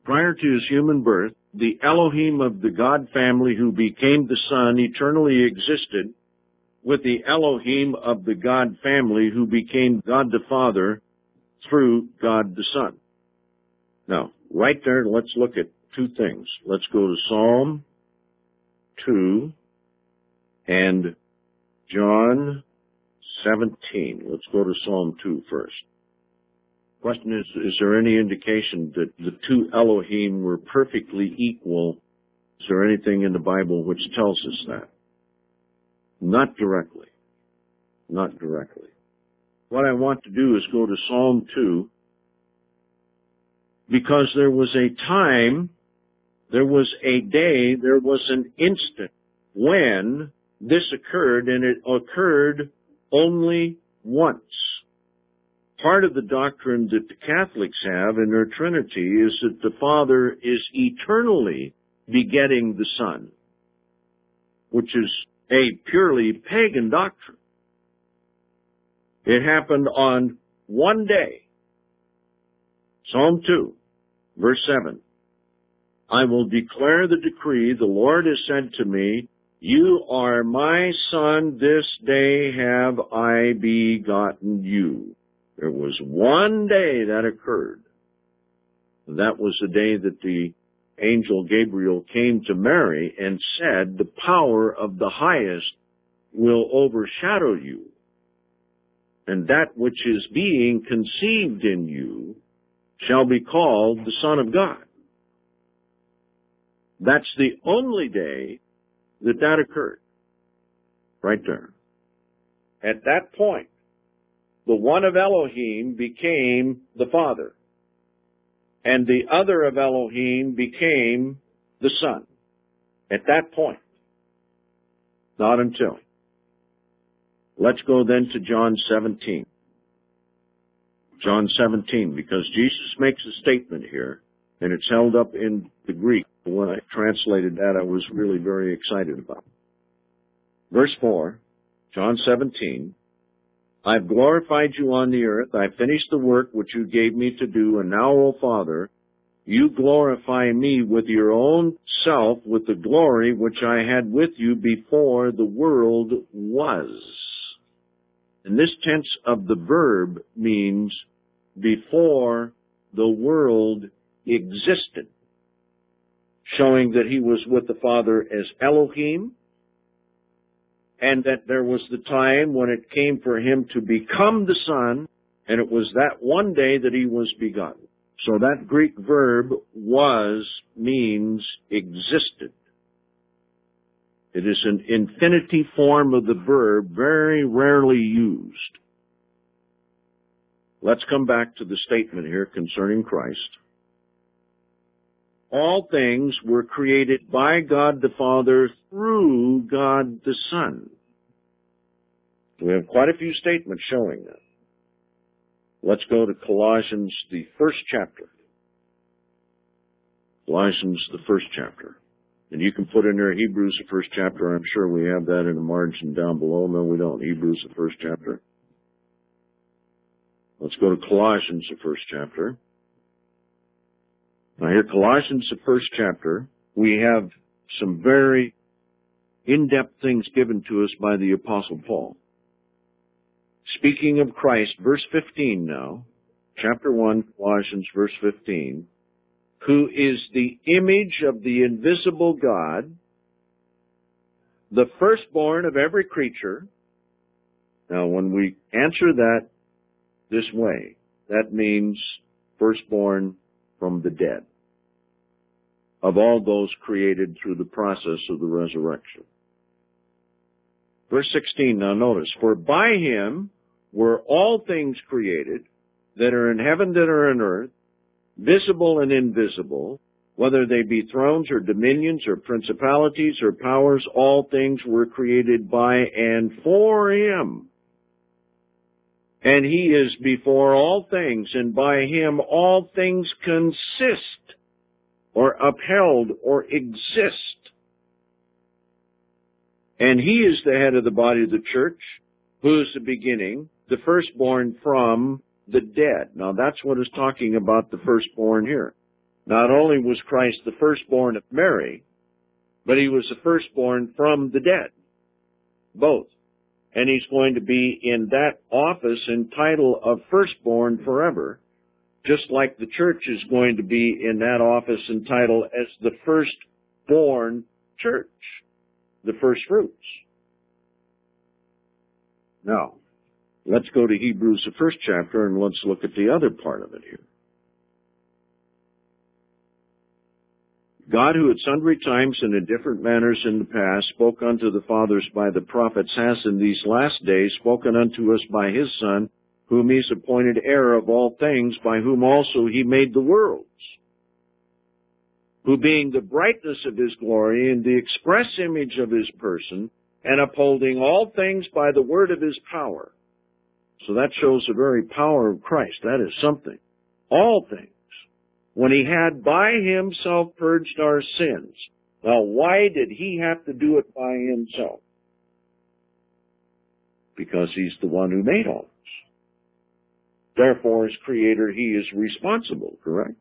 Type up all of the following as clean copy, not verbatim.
prior to his human birth, the Elohim of the God family who became the Son eternally existed with the Elohim of the God family who became God the Father through God the Son. Now, right there, let's look at two things. Let's go to Psalm 2 and John 17. Let's go to Psalm 2 first. Question is there any indication that the two Elohim were perfectly equal? Is there anything in the Bible which tells us that? Not directly. Not directly. What I want to do is go to Psalm 2, because there was a time, there was a day, there was an instant when this occurred, and it occurred only once. Part of the doctrine that the Catholics have in their Trinity is that the Father is eternally begetting the Son, which is a purely pagan doctrine. It happened on one day. Psalm 2, verse 7. I will declare the decree, the Lord has said to me, you are my Son, this day have I begotten you. There was one day that occurred. That was the day that the angel Gabriel came to Mary and said, the power of the highest will overshadow you, and that which is being conceived in you shall be called the Son of God. That's the only day that occurred. Right there. At that point, the one of Elohim became the Father, and the other of Elohim became the Son. At that point. Not until. Let's go then to John 17. John 17, because Jesus makes a statement here, and it's held up in the Greek. When I translated that, I was really very excited about it. Verse 4, John 17, I've glorified you on the earth. I've finished the work which you gave me to do. And now, O Father, you glorify me with your own self, with the glory which I had with you before the world was. And this tense of the verb means before the world existed, showing that he was with the Father as Elohim, and that there was the time when it came for him to become the Son, and it was that one day that he was begotten. So that Greek verb was means existed. It is an infinitive form of the verb, very rarely used. Let's come back to the statement here concerning Christ. All things were created by God the Father through God the Son. We have quite a few statements showing that. Let's go to Colossians, the first chapter. Colossians, the first chapter. And you can put in there Hebrews, the first chapter. I'm sure we have that in the margin down below. No, we don't. Hebrews, the first chapter. Let's go to Colossians, the first chapter. Now here, Colossians, the first chapter, we have some very in-depth things given to us by the Apostle Paul. Speaking of Christ, verse 15 now, chapter 1, Colossians, verse 15, who is the image of the invisible God, the firstborn of every creature. Now, when we answer that this way, that means firstborn from the dead, of all those created through the process of the resurrection. Verse 16, now notice, for by him were all things created that are in heaven, that are in earth, visible and invisible, whether they be thrones or dominions or principalities or powers, all things were created by and for him. And he is before all things, and by him all things consist, or upheld, or exist. And he is the head of the body of the church, who is the beginning, the firstborn from the dead. Now that's what is talking about the firstborn here. Not only was Christ the firstborn of Mary, but he was the firstborn from the dead. Both. And he's going to be in that office and title of firstborn forever, just like the church is going to be in that office and title as the firstborn church, the first fruits. Now, let's go to Hebrews, the first chapter, and let's look at the other part of it here. God, who at sundry times and in different manners in the past spoke unto the fathers by the prophets, has in these last days spoken unto us by his Son, whom he has appointed heir of all things, by whom also he made the worlds, who being the brightness of his glory and the express image of his person, and upholding all things by the word of his power. So that shows the very power of Christ. That is something. All things. When he had by himself purged our sins. Now, why did he have to do it by himself? Because he's the one who made all this. Therefore, as creator, he is responsible, correct?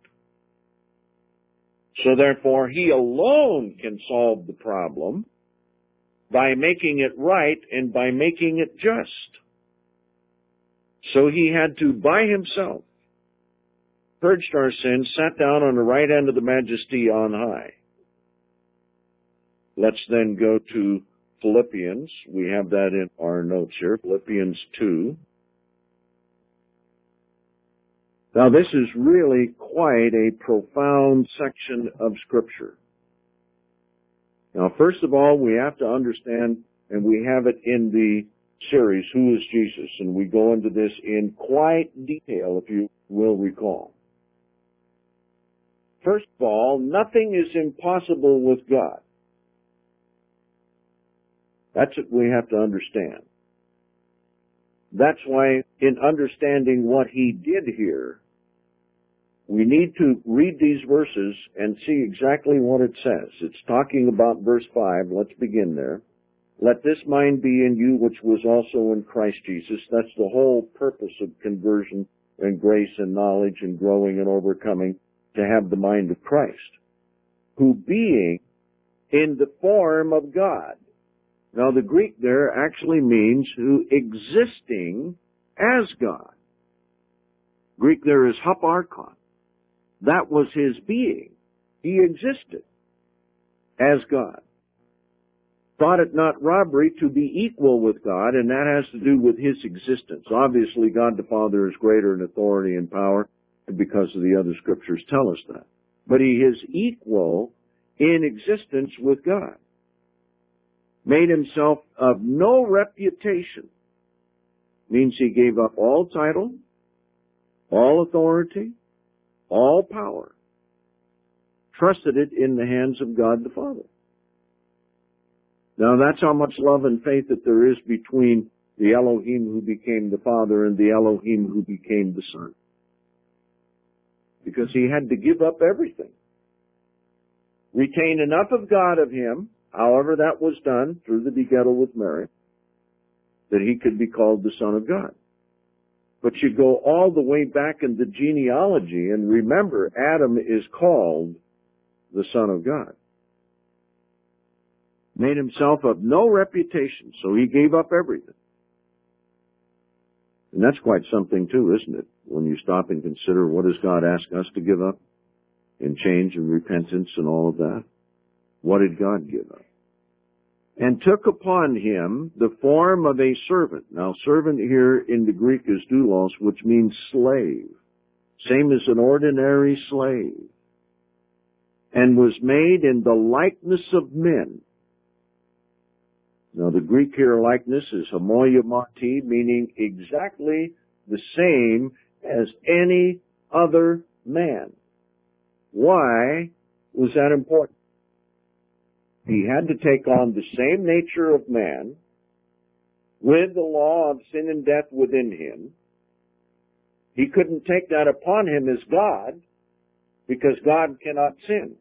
So therefore, he alone can solve the problem by making it right and by making it just. So he had to, by himself, purged our sins, sat down on the right hand of the majesty on high. Let's then go to Philippians. We have that in our notes here, Philippians 2. Now this is really quite a profound section of Scripture. Now first of all, we have to understand, and we have it in the series, Who is Jesus? And we go into this in quite detail, if you will recall. First of all, nothing is impossible with God. That's what we have to understand. That's why in understanding what he did here, we need to read these verses and see exactly what it says. It's talking about verse 5. Let's begin there. Let this mind be in you which was also in Christ Jesus. That's the whole purpose of conversion and grace and knowledge and growing and overcoming, to have the mind of Christ, who being in the form of God. Now the Greek there actually means who existing as God. Greek there is haparkon. That was his being. He existed as God. Thought it not robbery to be equal with God, and that has to do with his existence. Obviously, God the Father is greater in authority and power, because of the other scriptures tell us that. But he is equal in existence with God. Made himself of no reputation. Means he gave up all title, all authority, all power. Trusted it in the hands of God the Father. Now that's how much love and faith that there is between the Elohim who became the Father and the Elohim who became the Son. Because he had to give up everything. Retain enough of God of him, however that was done through the begettal with Mary, that he could be called the Son of God. But you go all the way back in the genealogy, and remember, Adam is called the Son of God. Made himself of no reputation, so he gave up everything. And that's quite something too, isn't it? When you stop and consider, what does God ask us to give up in change and repentance and all of that? What did God give up? And took upon him the form of a servant. Now, servant here in the Greek is doulos, which means slave. Same as an ordinary slave. And was made in the likeness of men. Now, the Greek here likeness is homoiomati, meaning exactly the same as any other man. Why was that important? He had to take on the same nature of man with the law of sin and death within him. He couldn't take that upon him as God because God cannot sin.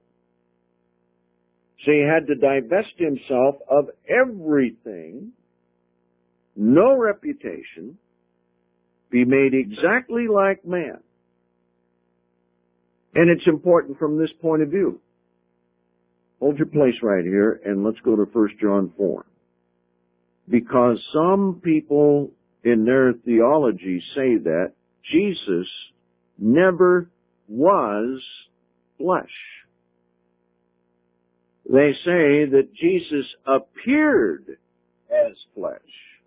So he had to divest himself of everything, no reputation, be made exactly like man. And it's important from this point of view. Hold your place right here, and let's go to 1 John 4. Because some people in their theology say that Jesus never was flesh. They say that Jesus appeared as flesh,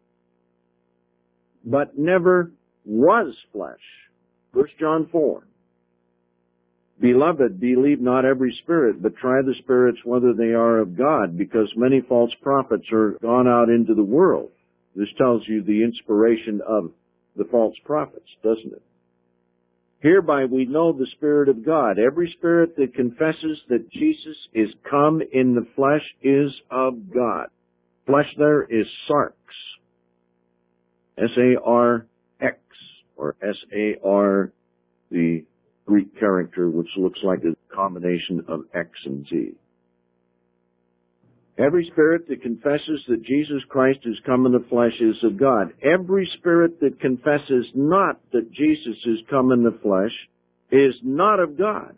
but never was flesh. 1 John 4. Beloved, believe not every spirit, but try the spirits whether they are of God, because many false prophets are gone out into the world. This tells you the inspiration of the false prophets, doesn't it? Hereby we know the Spirit of God. Every spirit that confesses that Jesus is come in the flesh is of God. Flesh there is sarx. S-A-R-X, or S-A-R, the Greek character, which looks like a combination of X and Z. Every spirit that confesses that Jesus Christ is come in the flesh is of God. Every spirit that confesses not that Jesus is come in the flesh is not of God.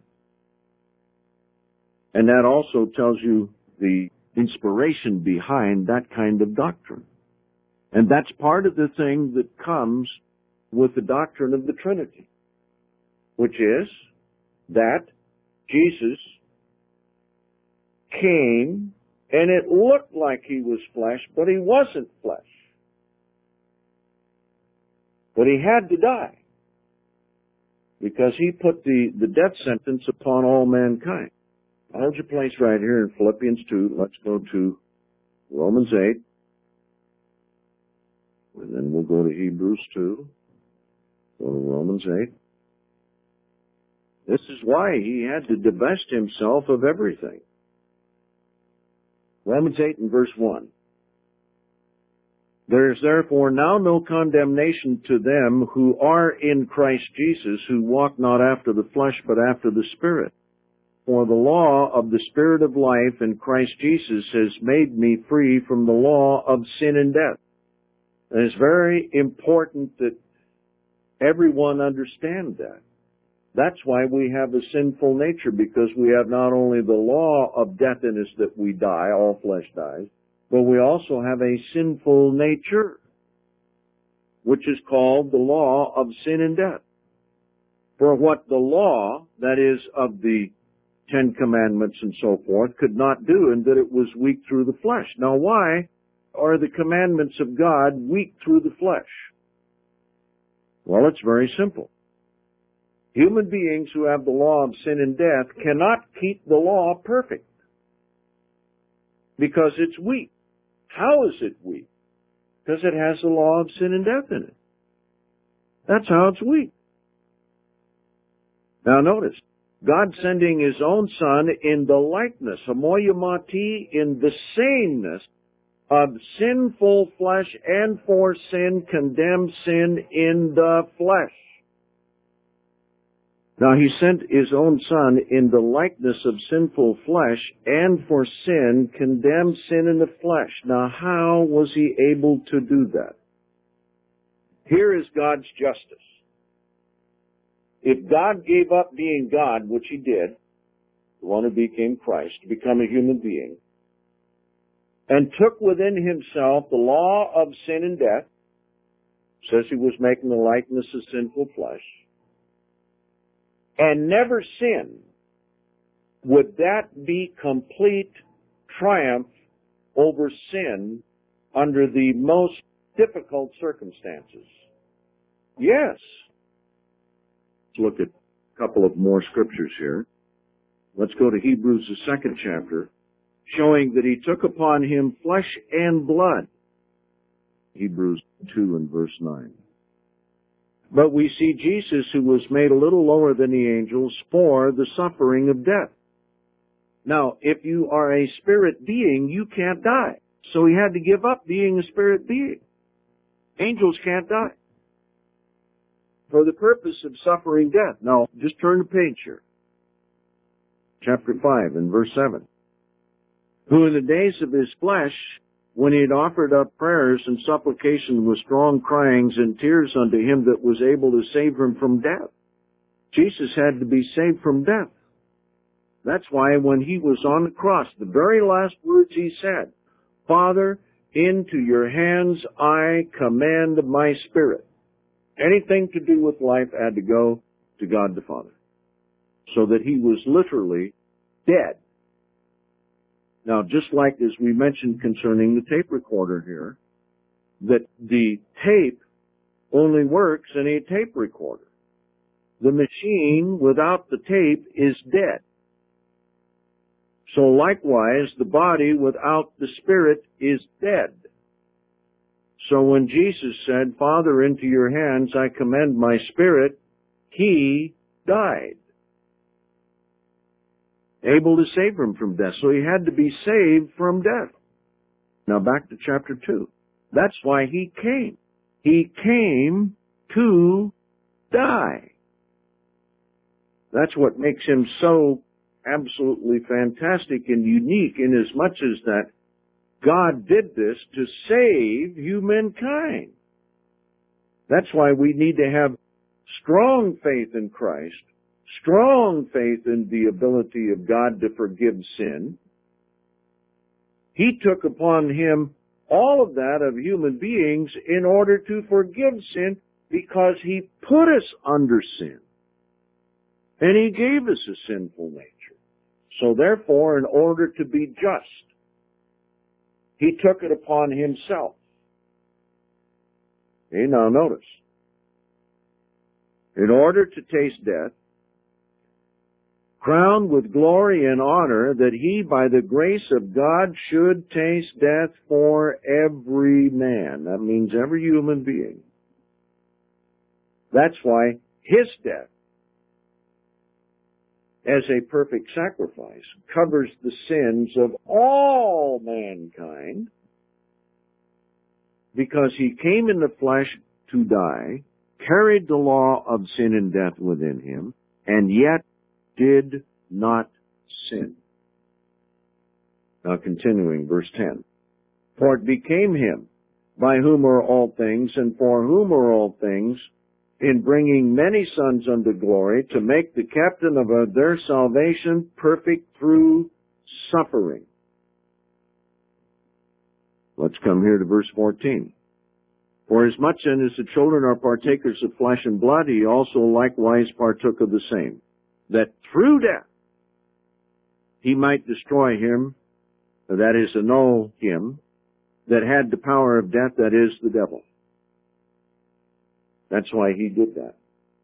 And that also tells you the inspiration behind that kind of doctrine. And that's part of the thing that comes with the doctrine of the Trinity, which is that Jesus came and it looked like he was flesh, but he wasn't flesh. But he had to die because he put the death sentence upon all mankind. Hold your place right here in Philippians 2. Let's go to Romans 8. And then we'll go to Hebrews 2. Go to Romans 8. This is why he had to divest himself of everything. Romans 8 and verse 1. There is therefore now no condemnation to them who are in Christ Jesus, who walk not after the flesh, but after the Spirit. For the law of the Spirit of life in Christ Jesus has made me free from the law of sin and death. And it's very important that everyone understand that. That's why we have a sinful nature, because we have not only the law of death in us that we die, all flesh dies, but we also have a sinful nature, which is called the law of sin and death. For what the law, that is, of the 10 Commandments and so forth, could not do, and that it was weak through the flesh. Now why are the commandments of God weak through the flesh? Well, it's very simple. Human beings who have the law of sin and death cannot keep the law perfect because it's weak. How is it weak? Because it has the law of sin and death in it. That's how it's weak. Now notice, God sending His own Son in the likeness, homoiomati, in the sameness of sinful flesh, and for sin condemned sin in the flesh. Now He sent His own Son in the likeness of sinful flesh, and for sin condemned sin in the flesh. Now how was He able to do that? Here is God's justice. If God gave up being God, which He did, the one who became Christ, to become a human being, and took within Himself the law of sin and death, says He was making the likeness of sinful flesh, and never sinned, would that be complete triumph over sin under the most difficult circumstances? Yes. Let's look at a couple of more scriptures here. Let's go to Hebrews, the 2nd chapter, showing that He took upon Him flesh and blood. Hebrews 2 and verse 9. But we see Jesus, who was made a little lower than the angels, for the suffering of death. Now, if you are a spirit being, you can't die. So He had to give up being a spirit being. Angels can't die. For the purpose of suffering death. Now, just turn the page here. Chapter 5 and verse 7. Who in the days of His flesh, when He had offered up prayers and supplication with strong cryings and tears unto Him that was able to save Him from death. Jesus had to be saved from death. That's why when he was on the cross, the very last words he said, Father, into your hands I commend my spirit. Anything to do with life had to go to God the Father. So that he was literally dead. Now, just like as we mentioned concerning the tape recorder here, that the tape only works in a tape recorder. The machine without the tape is dead. So likewise, the body without the spirit is dead. So when Jesus said, Father, into your hands I commend my spirit, he died. Able to save him from death. So he had to be saved from death. Now back to chapter 2. That's why he came. He came to die. That's what makes him so absolutely fantastic and unique, in as much as that God did this to save humankind. That's why we need to have strong faith in Christ, strong faith in the ability of God to forgive sin. He took upon him all of that of human beings in order to forgive sin, because he put us under sin. And he gave us a sinful nature. So therefore, in order to be just, he took it upon himself. Okay, now notice. In order to taste death, crowned with glory and honor, that he, by the grace of God, should taste death for every man. That means every human being. That's why his death, as a perfect sacrifice, covers the sins of all mankind, because he came in the flesh to die, carried the law of sin and death within him, and yet did not sin. Now continuing, verse 10. For it became him, by whom are all things, and for whom are all things, in bringing many sons unto glory, to make the captain of their salvation perfect through suffering. Let's come here to verse 14. For as much then as the children are partakers of flesh and blood, he also likewise partook of the same, that through death he might destroy him, that is, annul him, that had the power of death, that is, the devil. That's why he did that.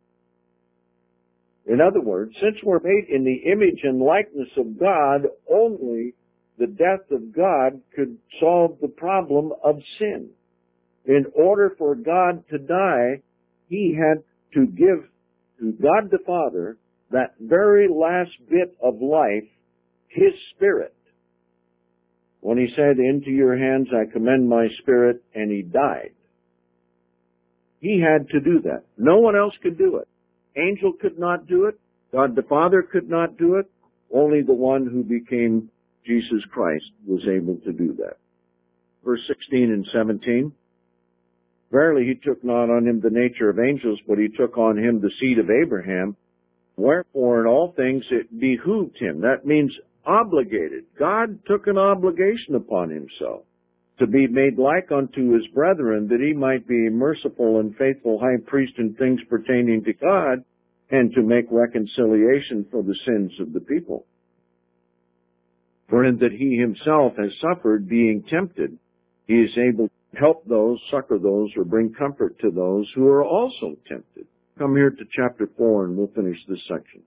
In other words, since we're made in the image and likeness of God, only the death of God could solve the problem of sin. In order for God to die, he had to give to God the Father that very last bit of life, his spirit. When he said, into your hands I commend my spirit, and he died. He had to do that. No one else could do it. Angel could not do it. God the Father could not do it. Only the one who became Jesus Christ was able to do that. Verse 16 and 17. Verily he took not on him the nature of angels, but he took on him the seed of Abraham. Wherefore in all things it behooved him. That means obligated. God took an obligation upon himself to be made like unto his brethren, that he might be a merciful and faithful high priest in things pertaining to God, and to make reconciliation for the sins of the people. For in that he himself has suffered, being tempted, he is able to help those, succor those, or bring comfort to those who are also tempted. Come here to chapter 4 and we'll finish this section.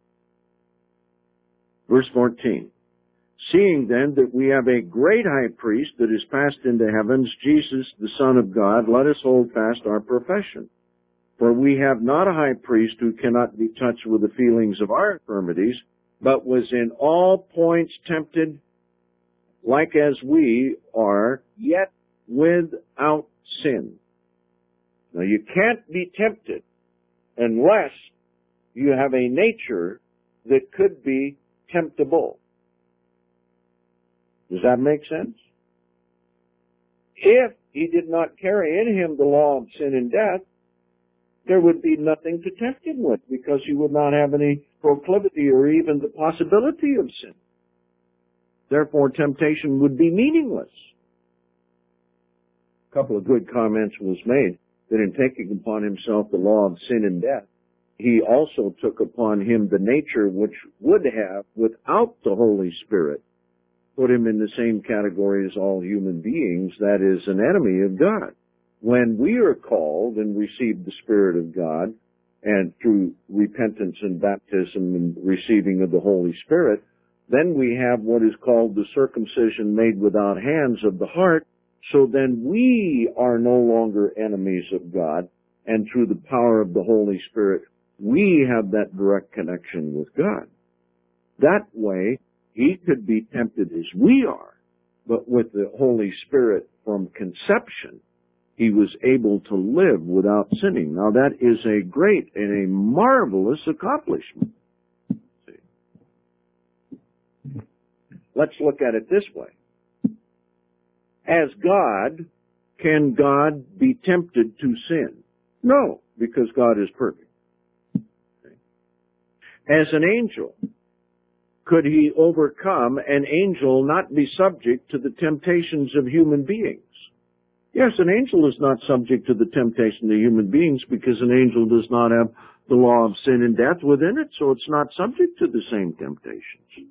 Verse 14. Seeing then that we have a great high priest that is passed into heavens, Jesus, the Son of God, let us hold fast our profession. For we have not a high priest who cannot be touched with the feelings of our infirmities, but was in all points tempted, like as we are, yet without sin. Now you can't be tempted unless you have a nature that could be temptable. Does that make sense? If he did not carry in him the law of sin and death, there would be nothing to tempt him with, because he would not have any proclivity or even the possibility of sin. Therefore, temptation would be meaningless. A couple of good comments was made that in taking upon himself the law of sin and death, he also took upon him the nature which would have, without the Holy Spirit, put him in the same category as all human beings, that is, an enemy of God. When we are called and receive the Spirit of God, and through repentance and baptism and receiving of the Holy Spirit, then we have what is called the circumcision made without hands of the heart. So then we are no longer enemies of God, and through the power of the Holy Spirit, we have that direct connection with God. That way, he could be tempted as we are, but with the Holy Spirit from conception, he was able to live without sinning. Now that is a great and a marvelous accomplishment. Let's look at it this way. As God, can God be tempted to sin? No, because God is perfect. As an angel, could he overcome an angel not be subject to the temptations of human beings? Yes, an angel is not subject to the temptation of human beings because an angel does not have the law of sin and death within it, so it's not subject to the same temptations.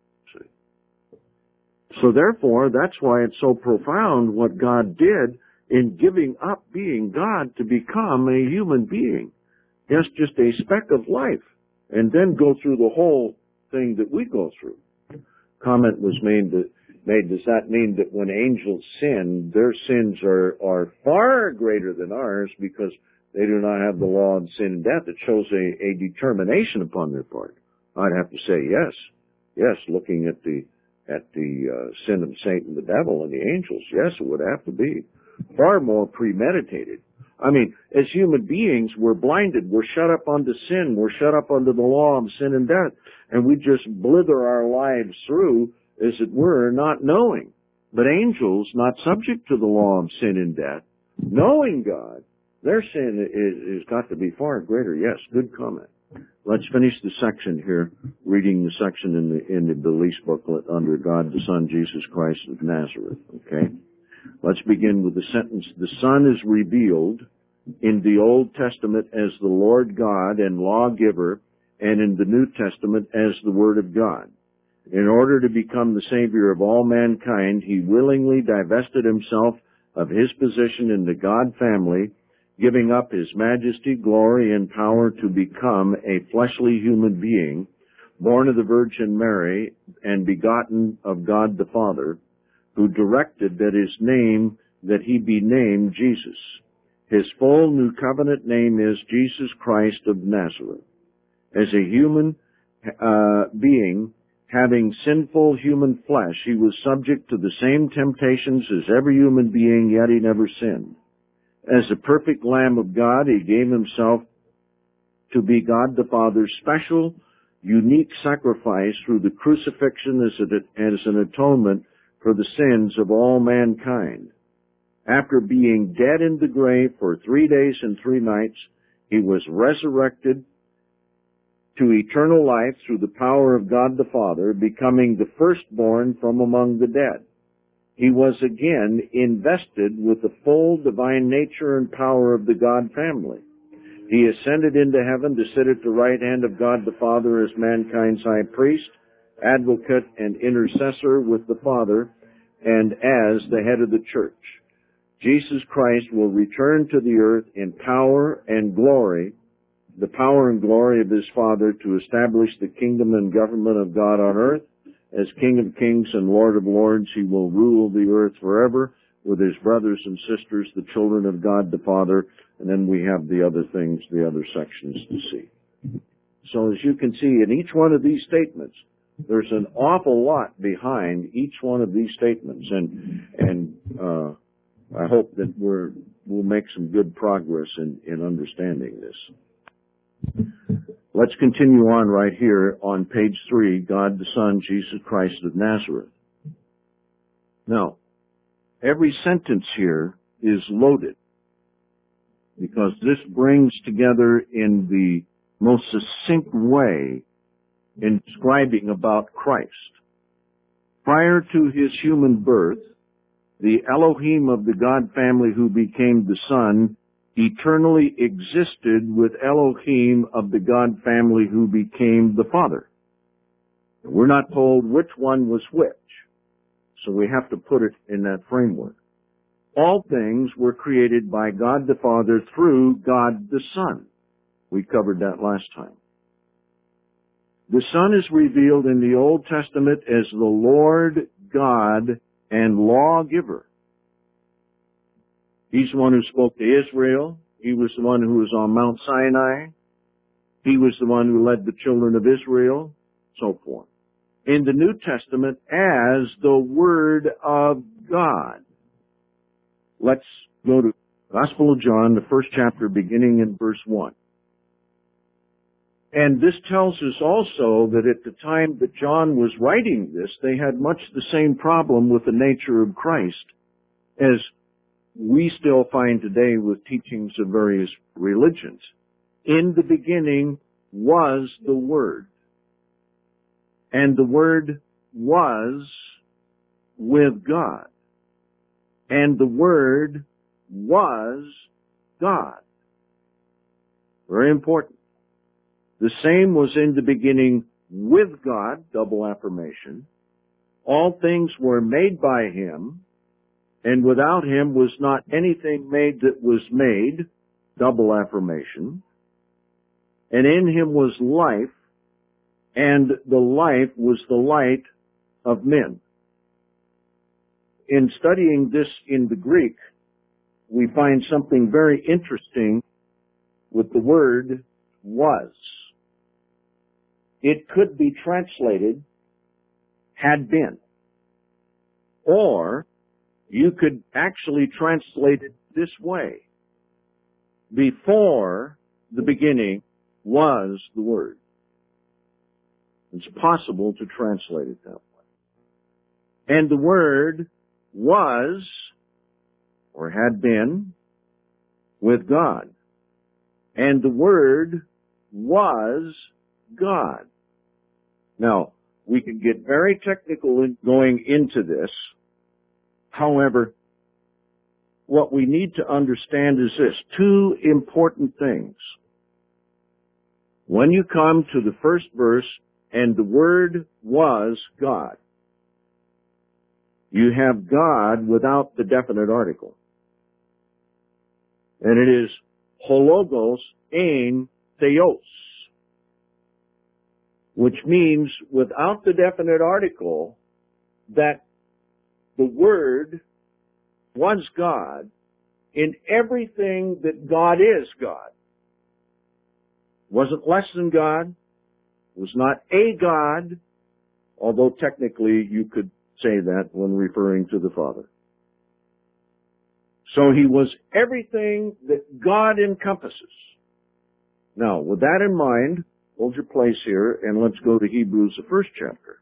So therefore, that's why it's so profound what God did in giving up being God to become a human being. Yes, just a speck of life, and then go through the whole thing that we go through. Comment was made, does that mean that when angels sin, their sins are far greater than ours because they do not have the law of sin and death? It shows a determination upon their part. I'd have to say yes. Yes, looking at the sin of Satan, the devil, and the angels, yes, it would have to be far more premeditated. I mean, as human beings, we're blinded. We're shut up unto sin. We're shut up under the law of sin and death. And we just blither our lives through, as it were, not knowing. But angels, not subject to the law of sin and death, knowing God, their sin is got to be far greater. Yes, good comment. Let's finish the section here, reading the section in the beliefs booklet under God the Son, Jesus Christ of Nazareth. Okay? Let's begin with the sentence, the Son is revealed in the Old Testament as the Lord God and lawgiver, and in the New Testament as the Word of God. In order to become the Savior of all mankind, he willingly divested himself of his position in the God family, giving up his majesty, glory, and power to become a fleshly human being, born of the Virgin Mary and begotten of God the Father, who directed that he be named Jesus. His full new covenant name is Jesus Christ of Nazareth. As a human being, having sinful human flesh, he was subject to the same temptations as every human being, yet he never sinned. As a perfect Lamb of God, he gave himself to be God the Father's special, unique sacrifice through the crucifixion as an atonement for the sins of all mankind. After being dead in the grave for 3 days and 3 nights, he was resurrected to eternal life through the power of God the Father, becoming the firstborn from among the dead. He was again invested with the full divine nature and power of the God family. He ascended into heaven to sit at the right hand of God the Father as mankind's high priest, advocate, and intercessor with the Father, and as the head of the church. Jesus Christ will return to the earth in power and glory, the power and glory of his Father, to establish the kingdom and government of God on earth. As King of Kings and Lord of Lords, he will rule the earth forever with his brothers and sisters, the children of God the Father, and then we have the other things, the other sections to see. So as you can see, in each one of these statements, there's an awful lot behind each one of these statements, and I hope that we'll make some good progress in understanding this. Let's continue on right here on page 3, God the Son, Jesus Christ of Nazareth. Now, every sentence here is loaded. because this brings together in the most succinct way in describing about Christ. Prior to his human birth, the Elohim of the God family who became the Son eternally existed with Elohim of the God family who became the Father. We're not told which one was which, so we have to put it in that framework. All things were created by God the Father through God the Son. We covered that last time. The Son is revealed in the Old Testament as the Lord God and lawgiver. He's the one who spoke to Israel. He was the one who was on Mount Sinai. He was the one who led the children of Israel, so forth. In the New Testament as the Word of God. Let's go to Gospel of John, the first chapter, beginning in verse 1. And this tells us also that at the time that John was writing this, they had much the same problem with the nature of Christ as we still find today with teachings of various religions. In the beginning was the Word, and the Word was with God, and the Word was God. Very important. The same was in the beginning with God, double affirmation. All things were made by Him, and without Him was not anything made that was made, double affirmation. And in Him was life, and the life was the light of men. In studying this in the Greek, we find something very interesting with the word was. It could be translated had been. Or you could actually translate it this way. Before the beginning was the Word. It's possible to translate it that way. And the Word was, or had been, with God. And the Word was God. Now, we can get very technical in going into this. However, what we need to understand is this, two important things. When you come to the first verse, and the Word was God, you have God without the definite article. And it is hologos ein theos, which means without the definite article that the Word was God in everything that God is God. Wasn't less than God, was not a God, although technically you could say that when referring to the Father. So He was everything that God encompasses. Now, with that in mind, hold your place here and let's go to Hebrews, the first chapter.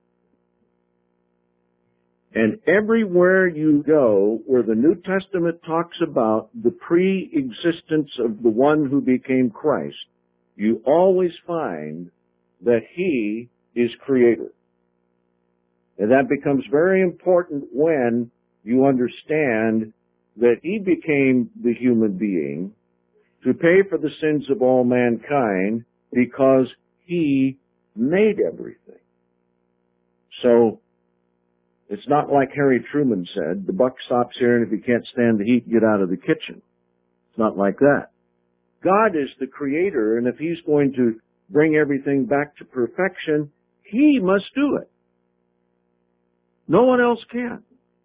And everywhere you go where the New Testament talks about the pre-existence of the one who became Christ, you always find that He is Creator. And that becomes very important when you understand that He became the human being to pay for the sins of all mankind because He made everything. So, it's not like Harry Truman said, the buck stops here and if you can't stand the heat, get out of the kitchen. It's not like that. God is the Creator, and if He's going to bring everything back to perfection, He must do it. No one else can.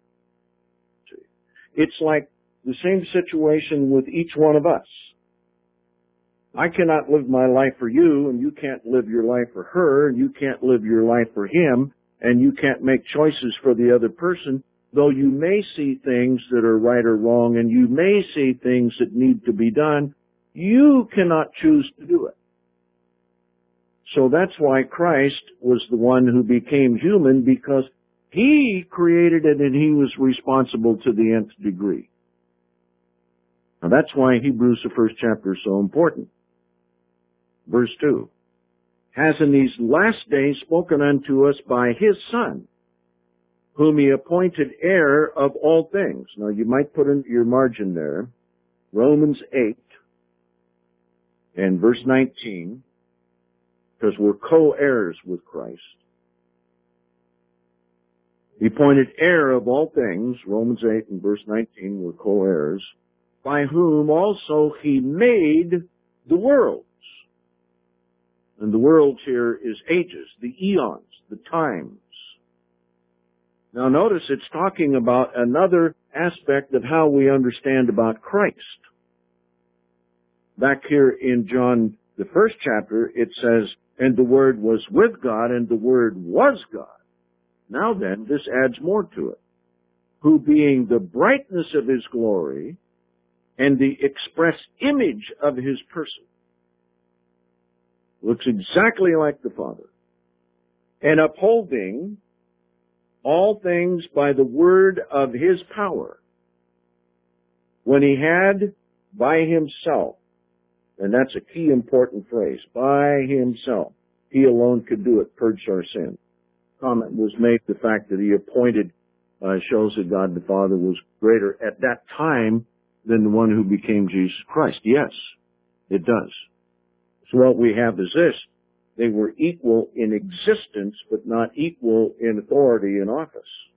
It's like the same situation with each one of us. I cannot live my life for you, and you can't live your life for her, and you can't live your life for him, and you can't make choices for the other person, though you may see things that are right or wrong, and you may see things that need to be done. You cannot choose to do it. So that's why Christ was the one who became human, because He created it and He was responsible to the nth degree. Now that's why Hebrews, the first chapter, is so important. Verse 2, has in these last days spoken unto us by his Son, whom he appointed heir of all things. Now you might put in your margin there, Romans 8 and verse 19, because we're co-heirs with Christ. He appointed heir of all things, Romans 8 and verse 19, we're co-heirs, by whom also he made the worlds. And the worlds here is ages, the eons, the times. Now notice it's talking about another aspect of how we understand about Christ. Back here in John, the first chapter, it says, and the Word was with God, and the Word was God. Now then, this adds more to it. Who being the brightness of his glory and the express image of his person, looks exactly like the Father, and upholding all things by the word of his power, when he had by himself, and that's a key important phrase, by himself, he alone could do it, purged our sin. Comment was made, the fact that he appointed shows that God the Father was greater at that time than the one who became Jesus Christ. Yes, it does. So what we have is this. They were equal in existence, but not equal in authority and office.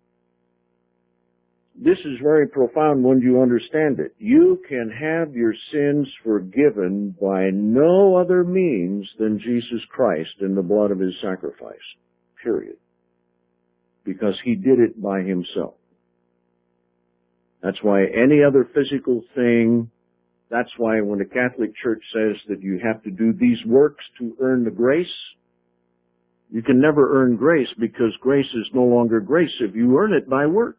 This is very profound when you understand it. You can have your sins forgiven by no other means than Jesus Christ and the blood of his sacrifice. Period. Because he did it by himself. That's why any other physical thing, that's why when the Catholic Church says that you have to do these works to earn the grace, you can never earn grace because grace is no longer grace if you earn it by work.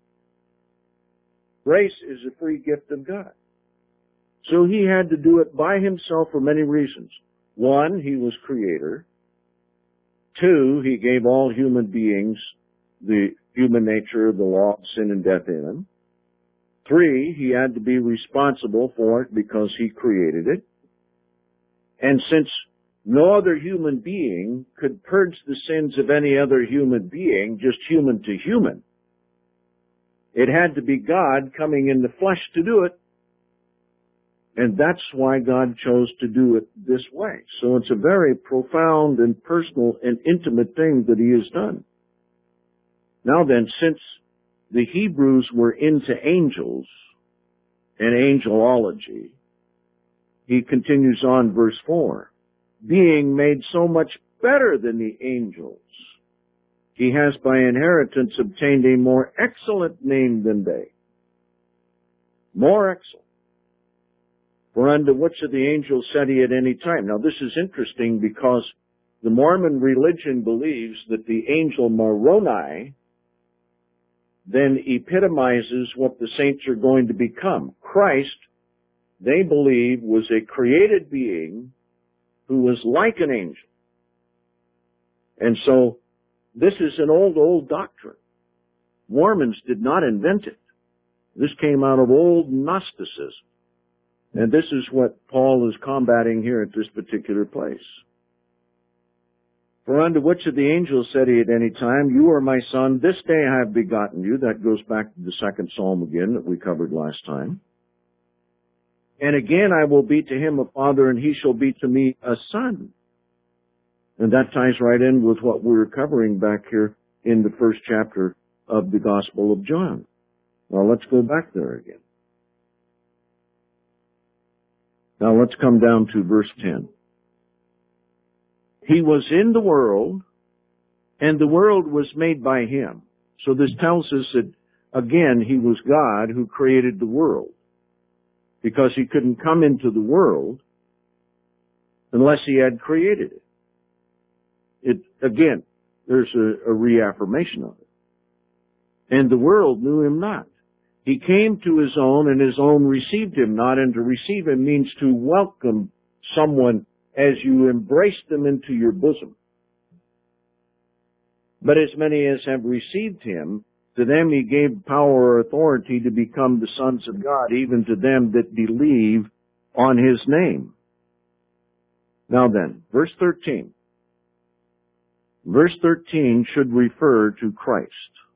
Grace is a free gift of God. So he had to do it by himself for many reasons. One, he was creator. Two, he gave all human beings the human nature, the law of sin and death in him. Three, he had to be responsible for it because he created it. And since no other human being could purge the sins of any other human being, just human to human, it had to be God coming in the flesh to do it. And that's why God chose to do it this way. So it's a very profound and personal and intimate thing that he has done. Now then, since the Hebrews were into angels and angelology, he continues on, verse 4, being made so much better than the angels, he has by inheritance obtained a more excellent name than they. More excellent. For unto which of the angels said he at any time? Now this is interesting because the Mormon religion believes that the angel Moroni then epitomizes what the saints are going to become. Christ, they believe, was a created being who was like an angel. And so this is an old doctrine. Mormons did not invent it. This came out of old Gnosticism. And this is what Paul is combating here at this particular place. For unto which of the angels said he at any time, you are my son, this day I have begotten you. That goes back to the second psalm again that we covered last time. And again I will be to him a father, and he shall be to me a son. And that ties right in with what we were covering back here in the first chapter of the Gospel of John. Now let's go back there again. Now let's come down to verse 10. He was in the world, and the world was made by him. So this tells us that, again, he was God who created the world, because he couldn't come into the world unless he had created it. Again, there's a reaffirmation of it. And the world knew him not. He came to his own, and his own received him not. And to receive him means to welcome someone as you embrace them into your bosom. But as many as have received him, to To them he gave power or authority to become the sons of God, even to them that believe on his name. Now then, verse 13. Verse 13 should refer to Christ.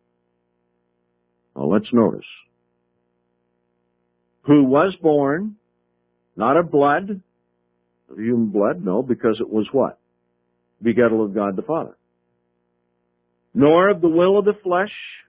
Now let's notice. Who was born, not of blood, of human blood, no, because it was what? Begettal of God the Father. Nor of the will of the flesh.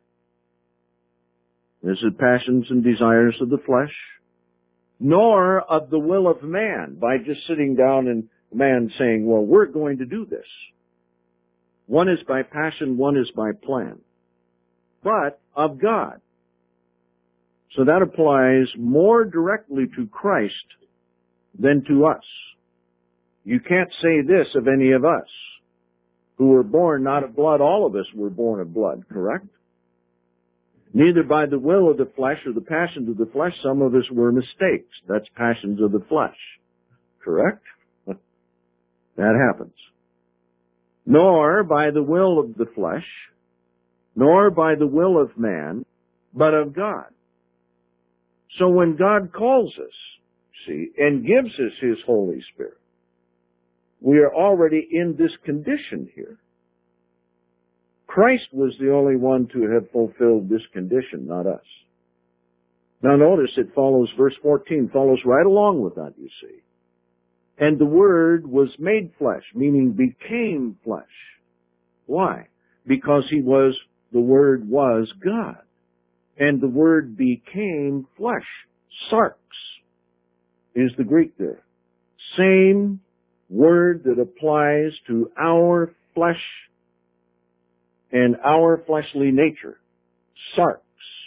This is passions and desires of the flesh. Nor of the will of man, by just sitting down and man saying, well, we're going to do this. One is by passion, one is by plan. But of God. So that applies more directly to Christ than to us. You can't say this of any of us who were born not of blood. All of us were born of blood, correct? Neither by the will of the flesh or the passions of the flesh. Some of us were mistakes. That's passions of the flesh, correct? That happens. Nor by the will of the flesh, nor by the will of man, but of God. So when God calls us, see, and gives us his Holy Spirit, we are already in this condition here. Christ was the only one to have fulfilled this condition, not us. Now notice it follows, verse 14 follows right along with that, you see. And the Word was made flesh, meaning became flesh. Why? Because the Word was God. And the Word became flesh. Sarx is the Greek there. Same word that applies to our flesh and our fleshly nature. Sarx.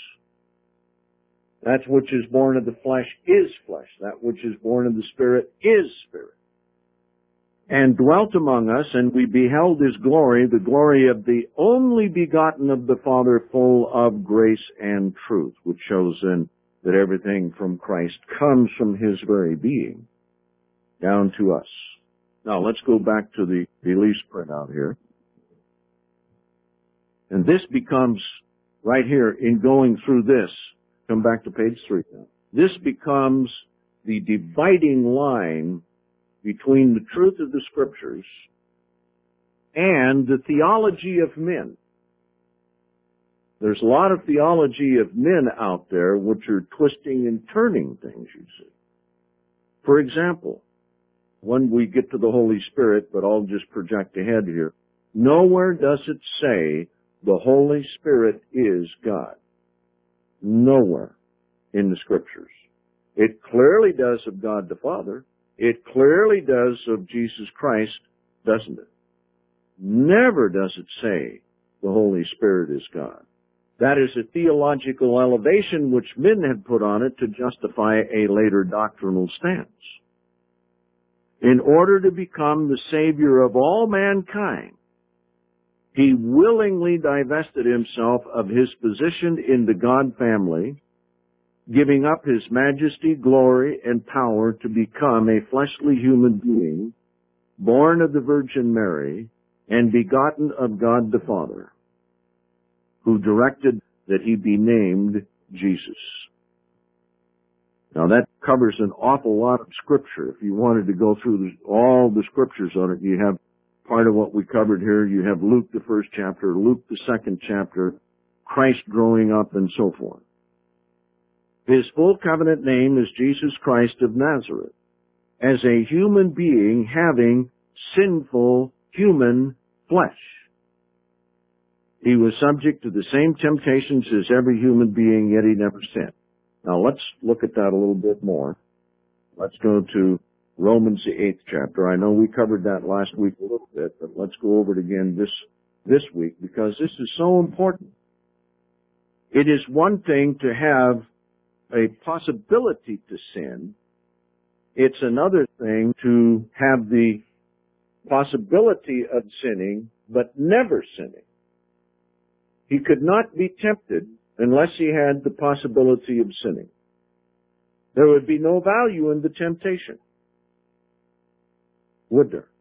That which is born of the flesh is flesh. That which is born of the Spirit is spirit. And dwelt among us, and we beheld his glory, the glory of the only begotten of the Father, full of grace and truth, which shows then that everything from Christ comes from his very being down to us. Now let's go back to the release printout here. And this becomes, right here, in going through this, come back to page 3 now. This becomes the dividing line between the truth of the Scriptures and the theology of men. There's a lot of theology of men out there which are twisting and turning things, you see. For example, when we get to the Holy Spirit, but I'll just project ahead here, nowhere does it say the Holy Spirit is God. Nowhere in the Scriptures. It clearly does of God the Father. It clearly does of Jesus Christ, doesn't it? Never does it say the Holy Spirit is God. That is a theological elevation which men have put on it to justify a later doctrinal stance. In order to become the Savior of all mankind, he willingly divested himself of his position in the God family, giving up his majesty, glory, and power to become a fleshly human being, born of the Virgin Mary, and begotten of God the Father, who directed that he be named Jesus. Now that covers an awful lot of Scripture. If you wanted to go through all the Scriptures on it, you have part of what we covered here. You have Luke the 1st chapter, Luke the 2nd chapter, Christ growing up, and so forth. His full covenant name is Jesus Christ of Nazareth, as a human being having sinful human flesh. He was subject to the same temptations as every human being, yet he never sinned. Now let's look at that a little bit more. Let's go to Romans the 8th chapter. I know we covered that last week a little bit, but let's go over it again this week, because this is so important. It is one thing to have a possibility to sin. It's another thing to have the possibility of sinning, but never sinning. He could not be tempted unless he had the possibility of sinning. There would be no value in the temptation, would there?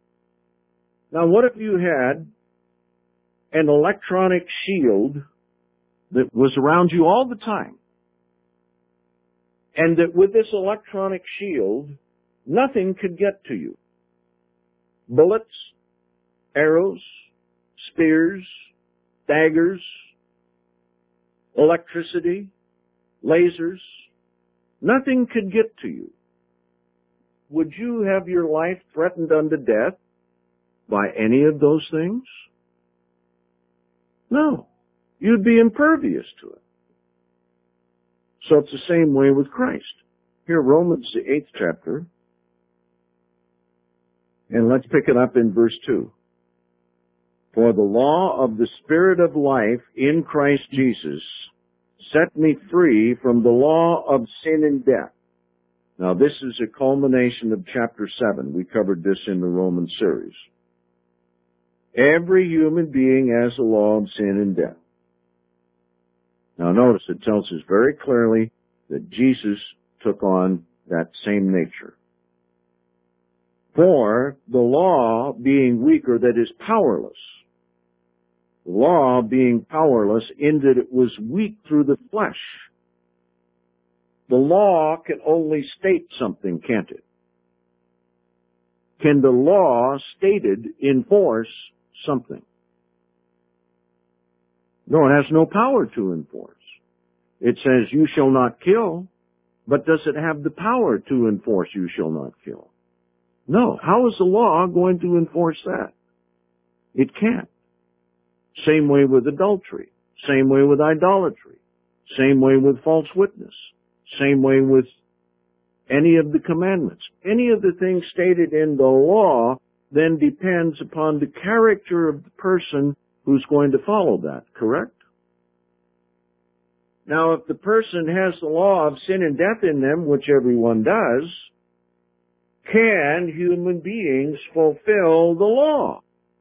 Now, what if you had an electronic shield that was around you all the time. And that with this electronic shield, nothing could get to you. Bullets, arrows, spears, daggers, electricity, lasers, nothing could get to you. Would you have your life threatened unto death by any of those things? No. You'd be impervious to it. So it's the same way with Christ. Here, Romans, the 8th chapter, and let's pick it up in verse 2. For the law of the Spirit of life in Christ Jesus set me free from the law of sin and death. Now, this is a culmination of chapter 7. We covered this in the Roman series. Every human being has a law of sin and death. Now notice it tells us very clearly that Jesus took on that same nature. For the law being weaker, that is powerless. The law being powerless in that it was weak through the flesh. The law can only state something, can't it? Can the law stated enforce something? No, it has no power to enforce. It says, you shall not kill, but does it have the power to enforce you shall not kill? No. How is the law going to enforce that? It can't. Same way with adultery. Same way with idolatry. Same way with false witness. Same way with any of the commandments. Any of the things stated in the law then depends upon the character of the person who's going to follow that, correct? Now, if the person has the law of sin and death in them, which everyone does, can human beings fulfill the law?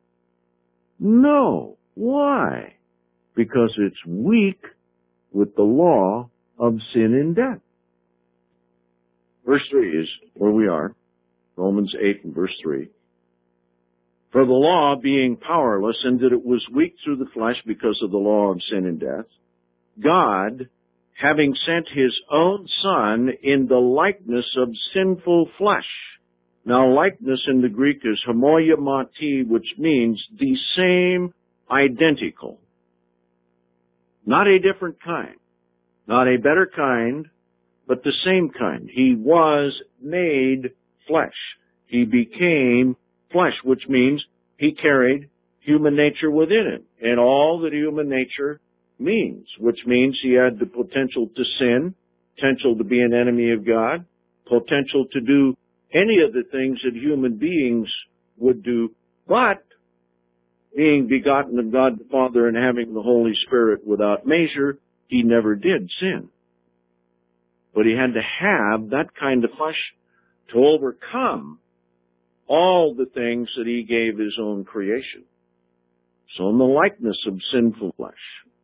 No. Why? Because it's weak with the law of sin and death. Verse 3 is where we are. Romans 8 and verse 3. For the law being powerless in that it was weak through the flesh because of the law of sin and death, God, having sent his own Son in the likeness of sinful flesh. Now, likeness in the Greek is homoiomati, which means the same, identical. Not a different kind. Not a better kind, but the same kind. He was made flesh. He became flesh, which means he carried human nature within him and all that human nature means, which means he had the potential to sin, potential to be an enemy of God, potential to do any of the things that human beings would do, but being begotten of God the Father and having the Holy Spirit without measure, he never did sin. But he had to have that kind of flesh to overcome all the things that he gave his own creation. So in the likeness of sinful flesh.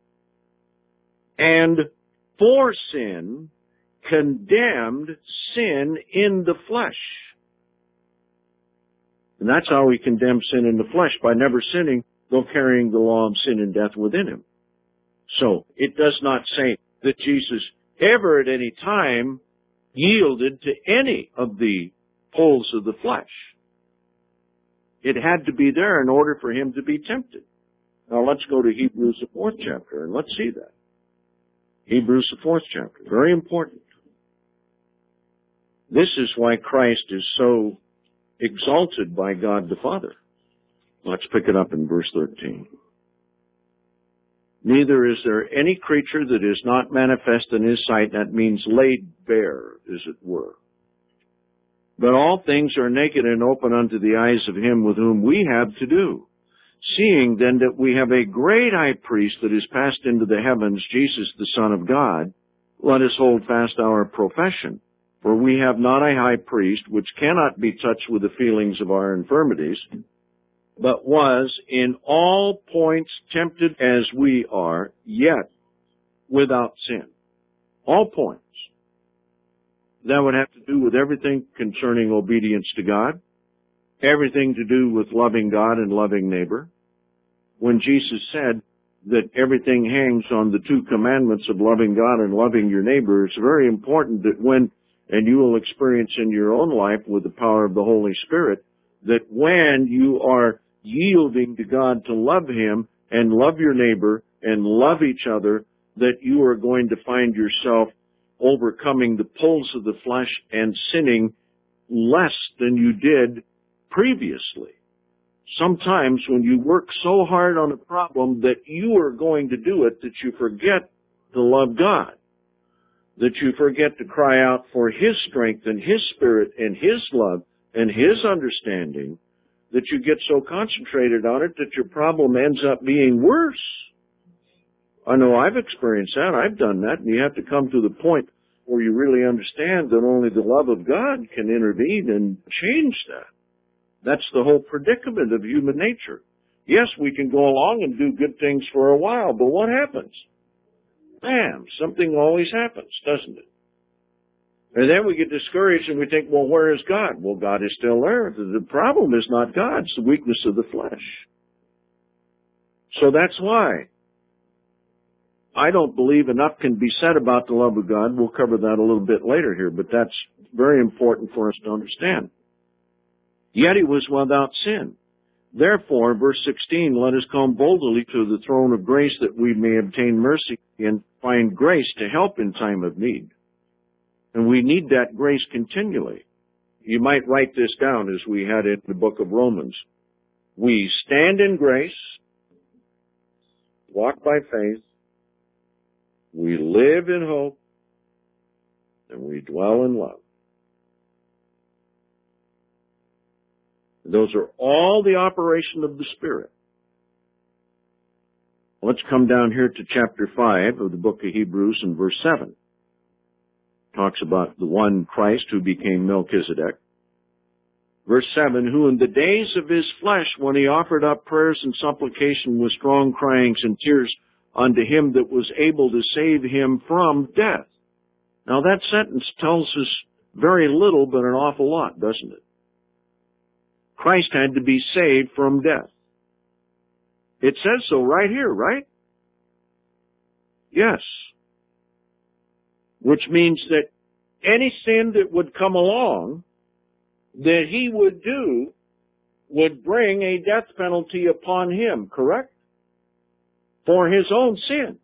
And for sin, condemned sin in the flesh. And that's how he condemned sin in the flesh, by never sinning, though carrying the law of sin and death within him. So it does not say that Jesus ever at any time yielded to any of the pulls of the flesh. It had to be there in order for him to be tempted. Now let's go to Hebrews, the 4th chapter, and let's see that. Hebrews, the 4th chapter. Very important. This is why Christ is so exalted by God the Father. Let's pick it up in verse 13. Neither is there any creature that is not manifest in his sight. That means laid bare, as it were. But all things are naked and open unto the eyes of him with whom we have to do. Seeing then that we have a great high priest that is passed into the heavens, Jesus the Son of God, let us hold fast our profession. For we have not a high priest which cannot be touched with the feelings of our infirmities, but was in all points tempted as we are, yet without sin. All points. That would have to do with everything concerning obedience to God, everything to do with loving God and loving neighbor. When Jesus said, that everything hangs on the two commandments of loving God and loving your neighbor, it's very important that when, and you will experience in your own life with the power of the Holy Spirit, that when you are yielding to God to love Him and love your neighbor and love each other, that you are going to find yourself overcoming the pulls of the flesh and sinning less than you did previously. Sometimes when you work so hard on a problem that you are going to do it, that you forget to love God, that you forget to cry out for His strength and His Spirit and His love and His understanding, that you get so concentrated on it that your problem ends up being worse. I know I've experienced that. I've done that. And you have to come to the point where you really understand that only the love of God can intervene and change that. That's the whole predicament of human nature. Yes, we can go along and do good things for a while, but what happens? Bam, something always happens, doesn't it? And then we get discouraged and we think, well, where is God? Well, God is still there. The problem is not God, it's the weakness of the flesh. So that's why I don't believe enough can be said about the love of God. We'll cover that a little bit later here, but that's very important for us to understand. Yet He was without sin. Therefore, verse 16, let us come boldly to the throne of grace that we may obtain mercy and find grace to help in time of need. And we need that grace continually. You might write this down as we had in the book of Romans. We stand in grace, walk by faith, we live in hope, and we dwell in love. Those are all the operation of the Spirit. Let's come down here to chapter 5 of the book of Hebrews and verse 7. Talks about the one Christ who became Melchizedek. Verse 7, who in the days of His flesh, when He offered up prayers and supplication with strong cryings and tears unto Him that was able to save him from death. Now that sentence tells us very little, but an awful lot, doesn't it? Christ had to be saved from death. It says so right here, right? Yes. Which means that any sin that would come along that He would do would bring a death penalty upon Him, correct? For His own sins.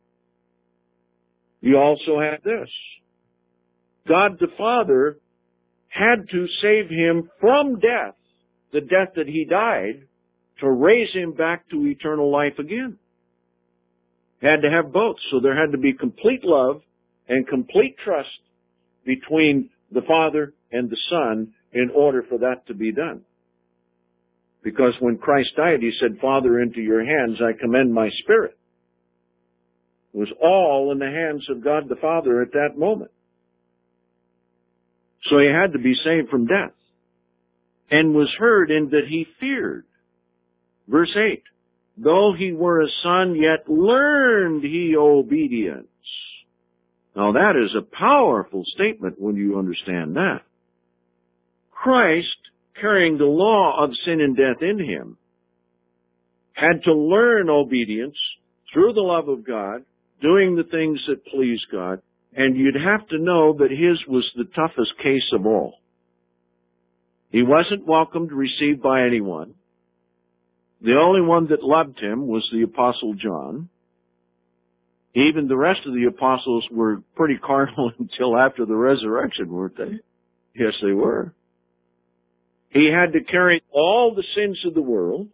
You also have this. God the Father had to save Him from death, the death that He died, to raise Him back to eternal life again. Had to have both. So there had to be complete love and complete trust between the Father and the Son in order for that to be done. Because when Christ died, He said, Father, into your hands I commend my spirit. It was all in the hands of God the Father at that moment. So He had to be saved from death. And was heard in that He feared. Verse 8, though He were a son, yet learned He obedience. Now that is a powerful statement when you understand that. Christ, carrying the law of sin and death in Him, had to learn obedience through the love of God, doing the things that please God, and you'd have to know that His was the toughest case of all. He wasn't welcomed, received by anyone. The only one that loved Him was the Apostle John. Even the rest of the apostles were pretty carnal until after the resurrection, weren't they? Yes, they were. He had to carry all the sins of the world.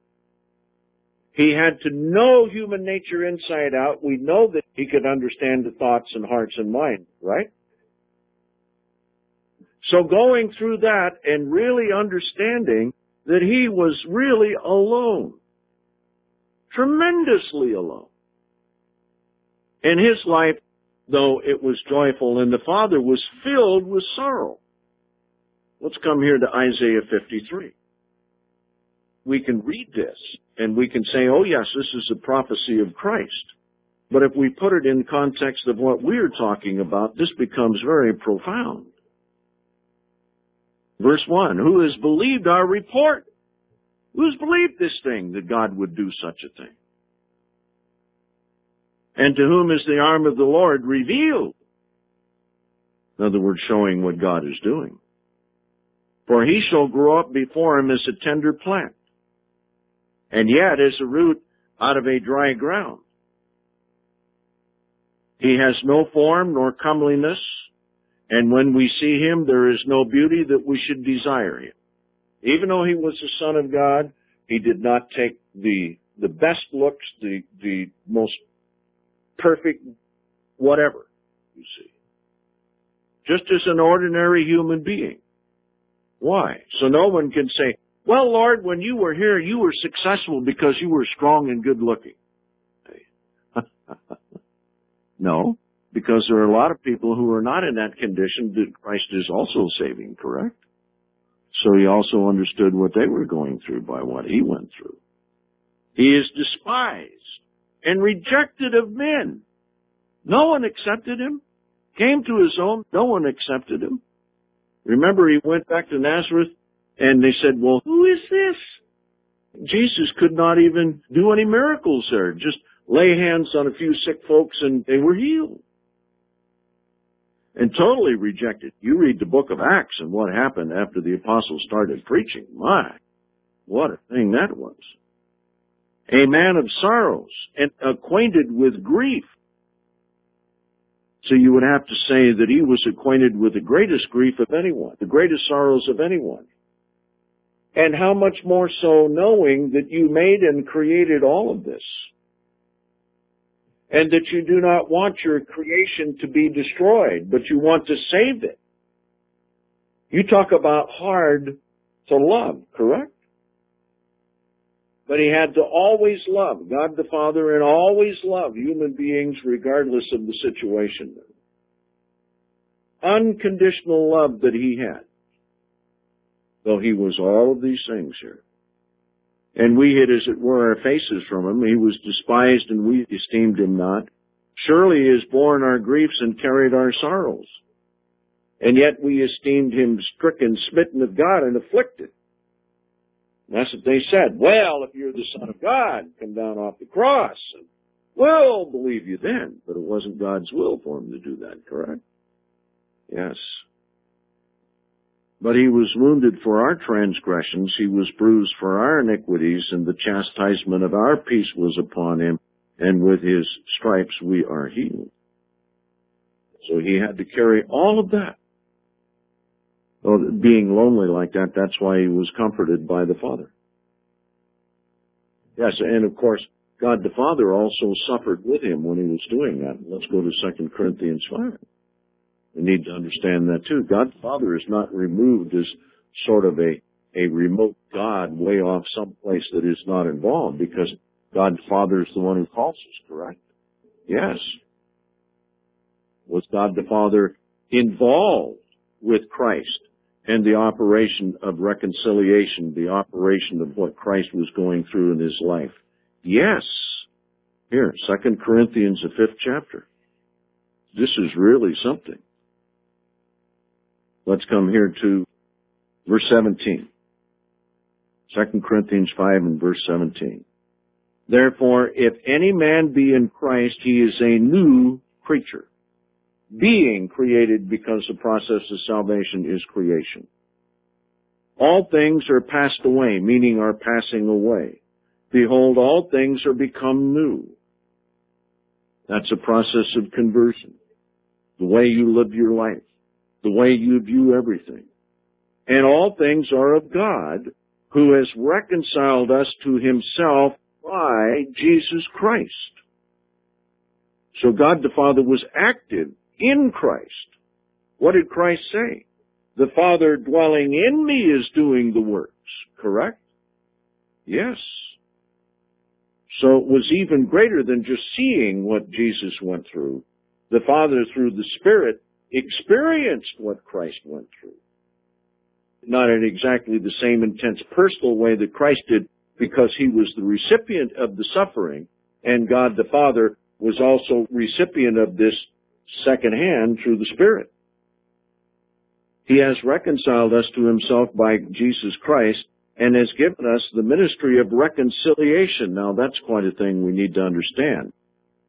He had to know human nature inside out. We know that He could understand the thoughts and hearts and minds, right? So going through that and really understanding that He was really alone, tremendously alone. In His life, though it was joyful, and the Father was filled with sorrow. Let's come here to Isaiah 53. We can read this, and we can say, oh yes, this is a prophecy of Christ. But if we put it in context of what we're talking about, this becomes very profound. Verse 1, who has believed our report? Who has believed this thing, that God would do such a thing? And to whom is the arm of the Lord revealed? In other words, showing what God is doing. For he shall grow up before him as a tender plant, and yet as a root out of a dry ground. He has no form nor comeliness, and when we see him, there is no beauty that we should desire him. Even though he was the Son of God, he did not take the best looks, the most perfect whatever, you see. Just as an ordinary human being. Why? So no one can say, well, Lord, when you were here, you were successful because you were strong and good looking. No, because there are a lot of people who are not in that condition that Christ is also saving, correct? So he also understood what they were going through by what he went through. He is despised and rejected of men. No one accepted him. Came to his own. No one accepted him. Remember, he went back to Nazareth and they said, well, who is this? Jesus could not even do any miracles there. Just lay hands on a few sick folks and they were healed. And totally rejected. You read the book of Acts and what happened after the apostles started preaching. My, what a thing that was. A man of sorrows and acquainted with grief. So you would have to say that he was acquainted with the greatest grief of anyone, the greatest sorrows of anyone. And how much more so knowing that you made and created all of this. And that you do not want your creation to be destroyed, but you want to save it. You talk about hard to love, correct? But he had to always love God the Father and always love human beings regardless of the situation. Unconditional love that he had. Though he was all of these things here. And we hid, as it were, our faces from him. He was despised and we esteemed him not. Surely he has borne our griefs and carried our sorrows. And yet we esteemed him stricken, smitten of God, and afflicted. That's what they said. Well, if you're the Son of God, come down off the cross. And we'll believe you then. But it wasn't God's will for him to do that, correct? Yes. But he was wounded for our transgressions. He was bruised for our iniquities, and the chastisement of our peace was upon him. And with his stripes we are healed. So he had to carry all of that. Well, being lonely like that, that's why he was comforted by the Father. Yes, and of course, God the Father also suffered with him when he was doing that. Let's go to 2 Corinthians 5. We need to understand that too. God the Father is not removed as sort of a remote God way off someplace that is not involved, because God the Father is the one who calls us, correct? Yes. Was God the Father involved with Christ and the operation of reconciliation, the operation of what Christ was going through in his life? Yes. Here, 2 Corinthians, the 5th chapter. This is really something. Let's come here to verse 17. 2 Corinthians 5 and verse 17. Therefore, if any man be in Christ, he is a new creature, being created, because the process of salvation is creation. All things are passed away, meaning are passing away. Behold, all things are become new. That's a process of conversion. The way you live your life. The way you view everything. And all things are of God, who has reconciled us to himself by Jesus Christ. So God the Father was active in Christ. What did Christ say? The Father dwelling in me is doing the works, correct? Yes. So it was even greater than just seeing what Jesus went through. The Father, through the Spirit, experienced what Christ went through. Not in exactly the same intense personal way that Christ did, because he was the recipient of the suffering, and God the Father was also recipient of this secondhand through the Spirit. He has reconciled us to himself by Jesus Christ and has given us the ministry of reconciliation. Now that's quite a thing we need to understand.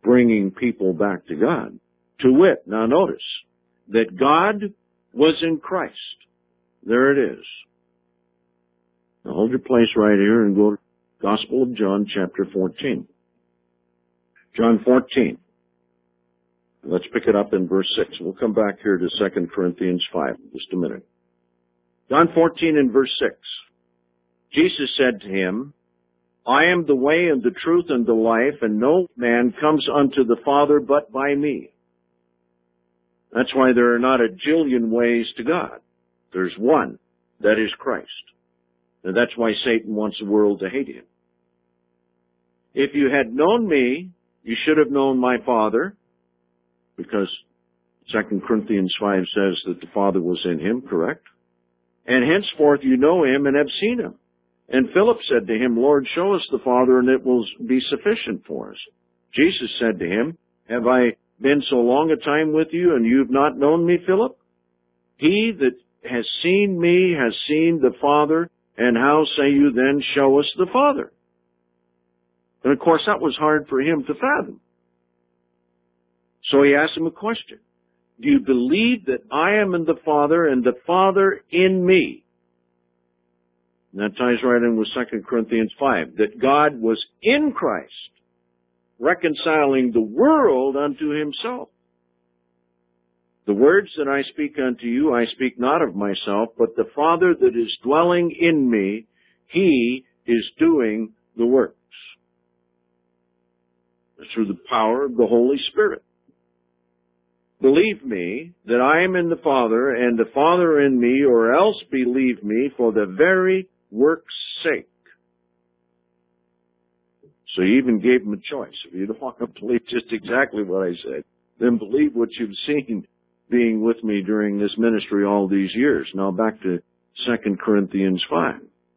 bringing people back to God. To wit, now notice, that God was in Christ. There it is. Now hold your place right here and go to Gospel of John, chapter 14. John 14. Let's pick it up in verse 6. We'll come back here to 2 Corinthians 5 in just a minute. John 14 and verse 6. Jesus said to him, I am the way and the truth and the life, and no man comes unto the Father but by me. That's why there are not a jillion ways to God. There's one, that is Christ. And that's why Satan wants the world to hate him. If you had known me, you should have known my Father, because 2 Corinthians 5 says that the Father was in him, correct? And henceforth you know him and have seen him. And Philip said to him, Lord, show us the Father, and it will be sufficient for us. Jesus said to him, have I been so long a time with you, and you've not known me, Philip? He that has seen me has seen the Father, and how say you then, show us the Father? And of course that was hard for him to fathom. So he asked him a question. Do you believe that I am in the Father, and the Father in me? And that ties right in with 2 Corinthians 5, that God was in Christ, reconciling the world unto himself. The words that I speak unto you, I speak not of myself, but the Father that is dwelling in me, he is doing the works. Through the power of the Holy Spirit. Believe me that I am in the Father, and the Father in me, or else believe me for the very work's sake. So he even gave him a choice. If you don't want to believe just exactly what I said, then believe what you've seen being with me during this ministry all these years. Now back to 2 Corinthians 5.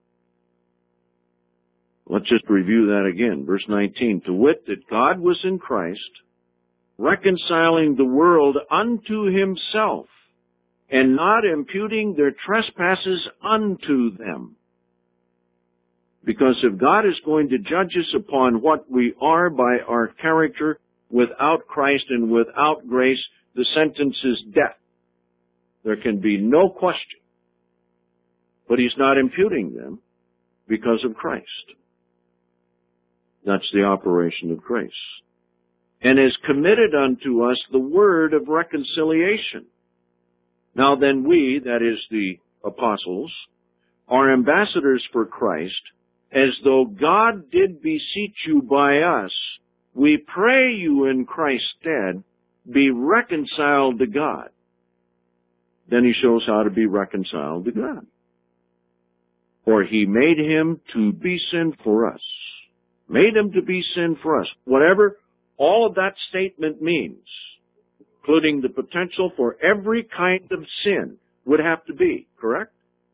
Let's just review that again. Verse 19. To wit, that God was in Christ, reconciling the world unto himself, and not imputing their trespasses unto them. Because if God is going to judge us upon what we are by our character without Christ and without grace, the sentence is death. There can be no question. But he's not imputing them because of Christ. That's the operation of grace. And has committed unto us the word of reconciliation. Now then we, that is the apostles, are ambassadors for Christ, as though God did beseech you by us. We pray you in Christ's stead, be reconciled to God. Then he shows how to be reconciled to God. For he made him to be sin for us. Made him to be sin for us. Whatever all of that statement means, including the potential for every kind of sin, would have to be, correct?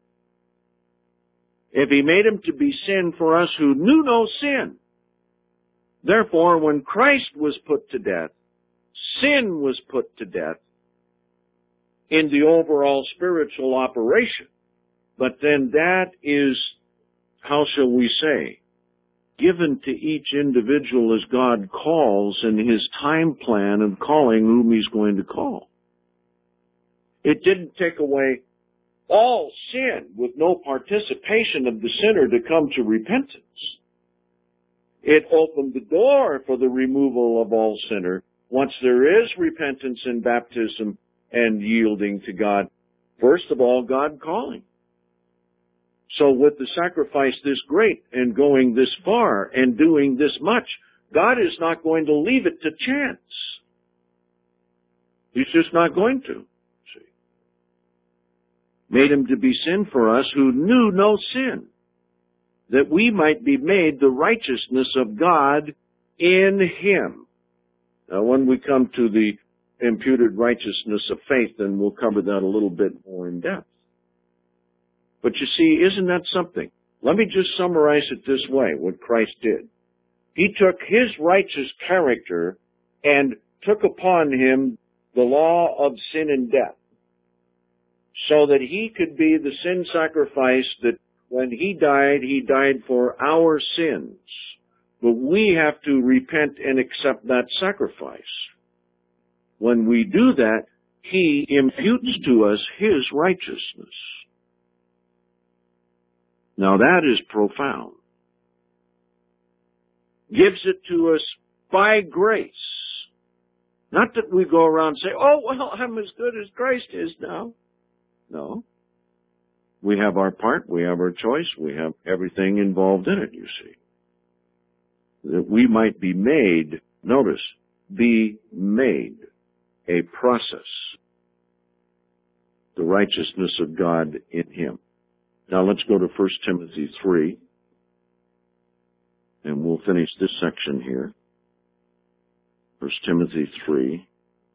If he made him to be sin for us who knew no sin. Therefore, when Christ was put to death, sin was put to death in the overall spiritual operation. But then that is, how shall we say, given to each individual as God calls in his time plan of calling whom he's going to call. It didn't take away all sin with no participation of the sinner to come to repentance. It opened the door for the removal of all sinner once there is repentance and baptism and yielding to God. First of all, God calling. So with the sacrifice this great and going this far and doing this much, God is not going to leave it to chance. He's just not going to. See? Made him to be sin for us who knew no sin, that we might be made the righteousness of God in him. Now when we come to the imputed righteousness of faith, then we'll cover that a little bit more in depth. But you see, isn't that something? Let me just summarize it this way, what Christ did. He took his righteous character and took upon him the law of sin and death, so that he could be the sin sacrifice that when he died for our sins. But we have to repent and accept that sacrifice. When we do that, He imputes to us His righteousness. Now that is profound. Gives it to us by grace. Not that we go around and say, oh, well, I'm as good as Christ is now. No. We have our part, we have our choice, we have everything involved in it, you see. That we might be made, notice, be made a process, the righteousness of God in Him. Now let's go to 1 Timothy 3, and we'll finish this section here. 1 Timothy 3.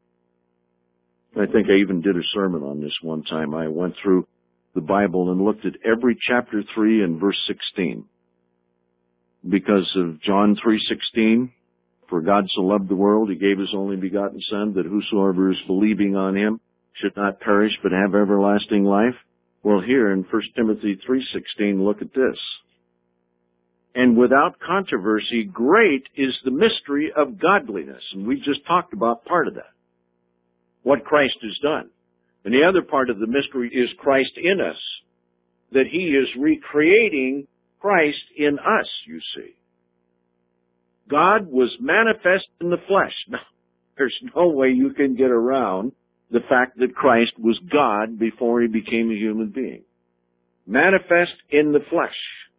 I think I even did a sermon on this one time. I went through the Bible and looked at every chapter 3 and verse 16. Because of John 3:16, for God so loved the world, He gave His only begotten Son, that whosoever is believing on Him should not perish but have everlasting life. Well, here in 1 Timothy 3:16, look at this. And without controversy, great is the mystery of godliness. And we just talked about part of that, what Christ has done. And the other part of the mystery is Christ in us, that He is recreating Christ in us, you see. God was manifest in the flesh. Now, there's no way you can get around the fact that Christ was God before He became a human being. Manifest in the flesh.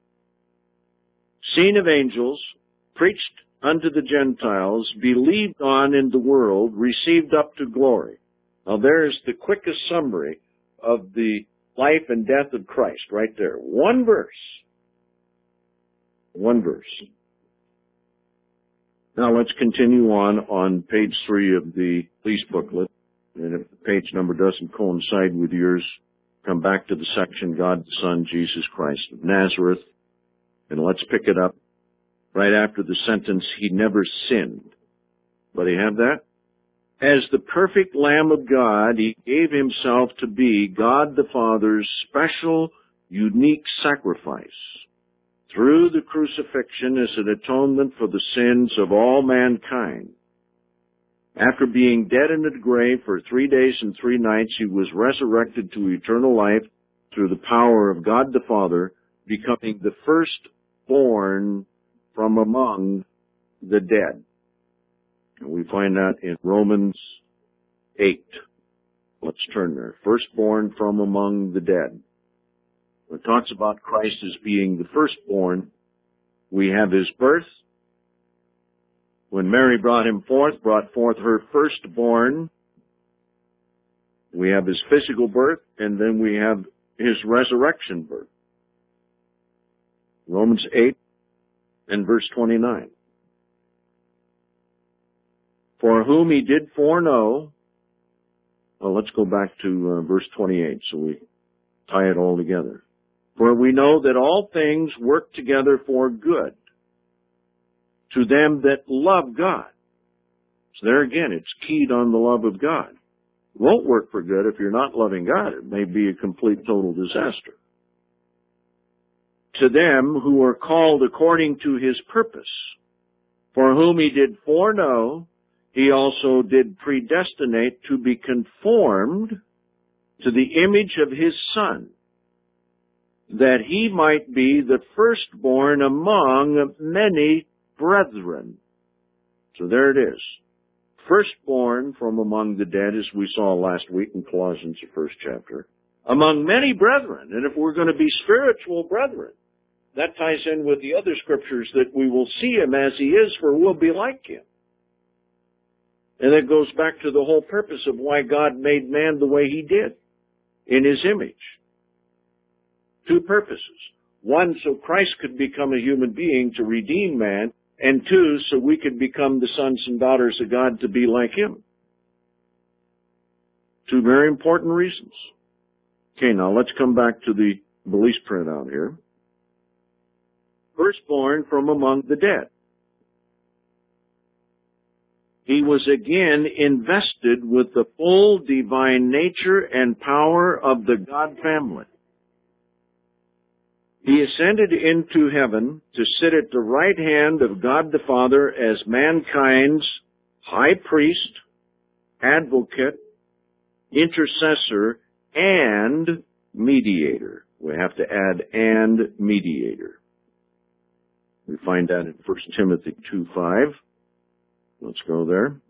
Seen of angels, preached unto the Gentiles, believed on in the world, received up to glory. Now there's the quickest summary of the life and death of Christ right there. One verse. One verse. Now let's continue on page 3 of the police booklet. And if the page number doesn't coincide with yours, come back to the section, God the Son, Jesus Christ of Nazareth. And let's pick it up right after the sentence, He never sinned. But you have that? As the perfect Lamb of God, He gave Himself to be God the Father's special, unique sacrifice through the crucifixion as an atonement for the sins of all mankind. After being dead in the grave for 3 days and 3 nights, He was resurrected to eternal life through the power of God the Father, becoming the firstborn from among the dead. And we find that in Romans 8. Let's turn there. Firstborn from among the dead. When it talks about Christ as being the firstborn, we have His birth. When Mary brought forth her firstborn, we have His physical birth, and then we have His resurrection birth. Romans 8 and verse 29. For whom He did foreknow, well, let's go back to verse 28 so we tie it all together. For we know that all things work together for good to them that love God. So there again, it's keyed on the love of God. It won't work for good if you're not loving God. It may be a complete, total disaster. To them who are called according to His purpose, for whom He did foreknow, He also did predestinate to be conformed to the image of His Son, that He might be the firstborn among many brethren. So there it is. Firstborn from among the dead, as we saw last week in Colossians, the first chapter, among many brethren. And if we're going to be spiritual brethren, that ties in with the other scriptures that we will see Him as He is, for we'll be like Him. And that goes back to the whole purpose of why God made man the way He did, in His image. 2 purposes. 1, so Christ could become a human being to redeem man, and 2, so we could become the sons and daughters of God to be like Him. 2 very important reasons. Okay, now let's come back to the release printout here. Firstborn from among the dead. He was again invested with the full divine nature and power of the God family. He ascended into heaven to sit at the right hand of God the Father as mankind's high priest, advocate, intercessor, and mediator. We have to add "and mediator." We find that in 1 Timothy 2:5. Let's go there.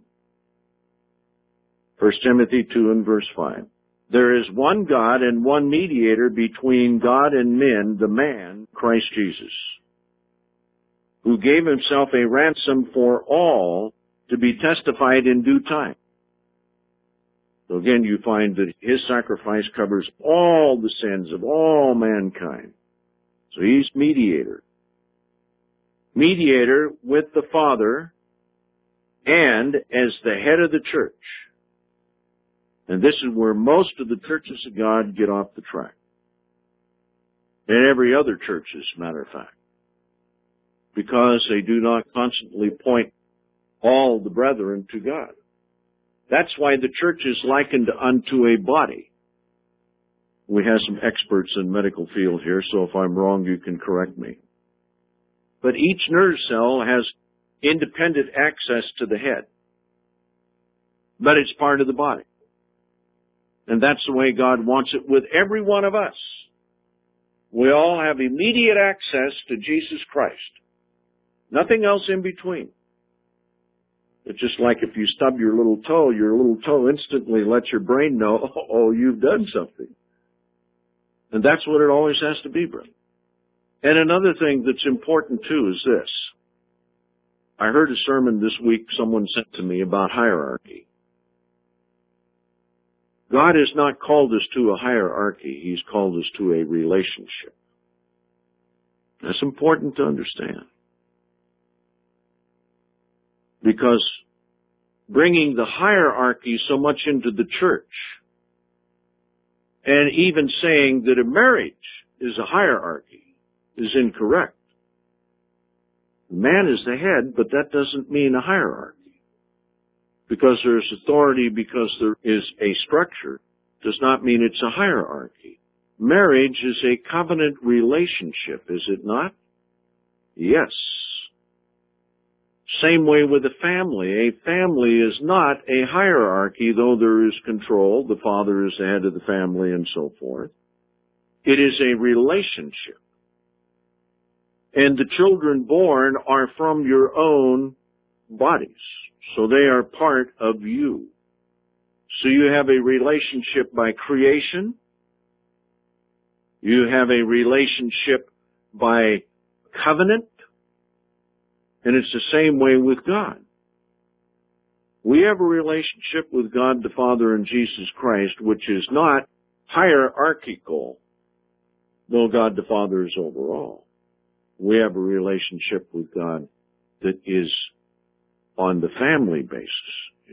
1 Timothy 2 and verse 5. There is one God and one mediator between God and men, the man, Christ Jesus, who gave himself a ransom for all to be testified in due time. So again, you find that his sacrifice covers all the sins of all mankind. So he's mediator. Mediator with the Father and as the head of the church. And this is where most of the churches of God get off the track. And every other church, as a matter of fact. Because they do not constantly point all the brethren to God. That's why the church is likened unto a body. We have some experts in medical field here, so if I'm wrong, you can correct me. But each nerve cell has independent access to the head. But it's part of the body. And that's the way God wants it with every one of us. We all have immediate access to Jesus Christ. Nothing else in between. It's just like if you stub your little toe instantly lets your brain know, oh, you've done something. And that's what it always has to be, brother. And another thing that's important too is this. I heard a sermon this week someone sent to me about hierarchy. God has not called us to a hierarchy. He's called us to a relationship. That's important to understand. Because bringing the hierarchy so much into the church, and even saying that a marriage is a hierarchy, is incorrect. Man is the head, but that doesn't mean a hierarchy. Because there's authority, because there is a structure, does not mean it's a hierarchy. Marriage is a covenant relationship, is it not? Yes. Same way with a family. A family is not a hierarchy, though there is control. The father is the head of the family and so forth. It is a relationship. And the children born are from your own bodies. So they are part of you. So you have a relationship by creation. You have a relationship by covenant. And it's the same way with God. We have a relationship with God the Father and Jesus Christ, which is not hierarchical, though God the Father is over all. We have a relationship with God that is on the family basis, you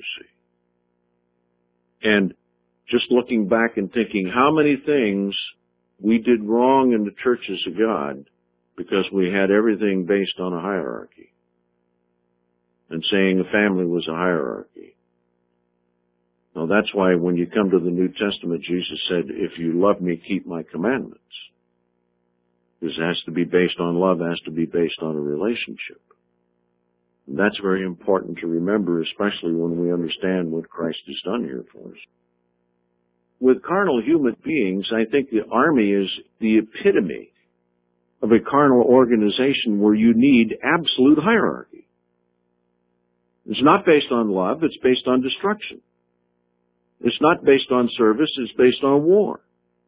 see. And just looking back and thinking how many things we did wrong in the churches of God because we had everything based on a hierarchy. And saying a family was a hierarchy. Now that's why when you come to the New Testament, Jesus said, if you love me, keep my commandments. This has to be based on love, has to be based on a relationship. And that's very important to remember, especially when we understand what Christ has done here for us. With carnal human beings, I think the army is the epitome of a carnal organization where you need absolute hierarchy. It's not based on love, it's based on destruction. It's not based on service, it's based on war.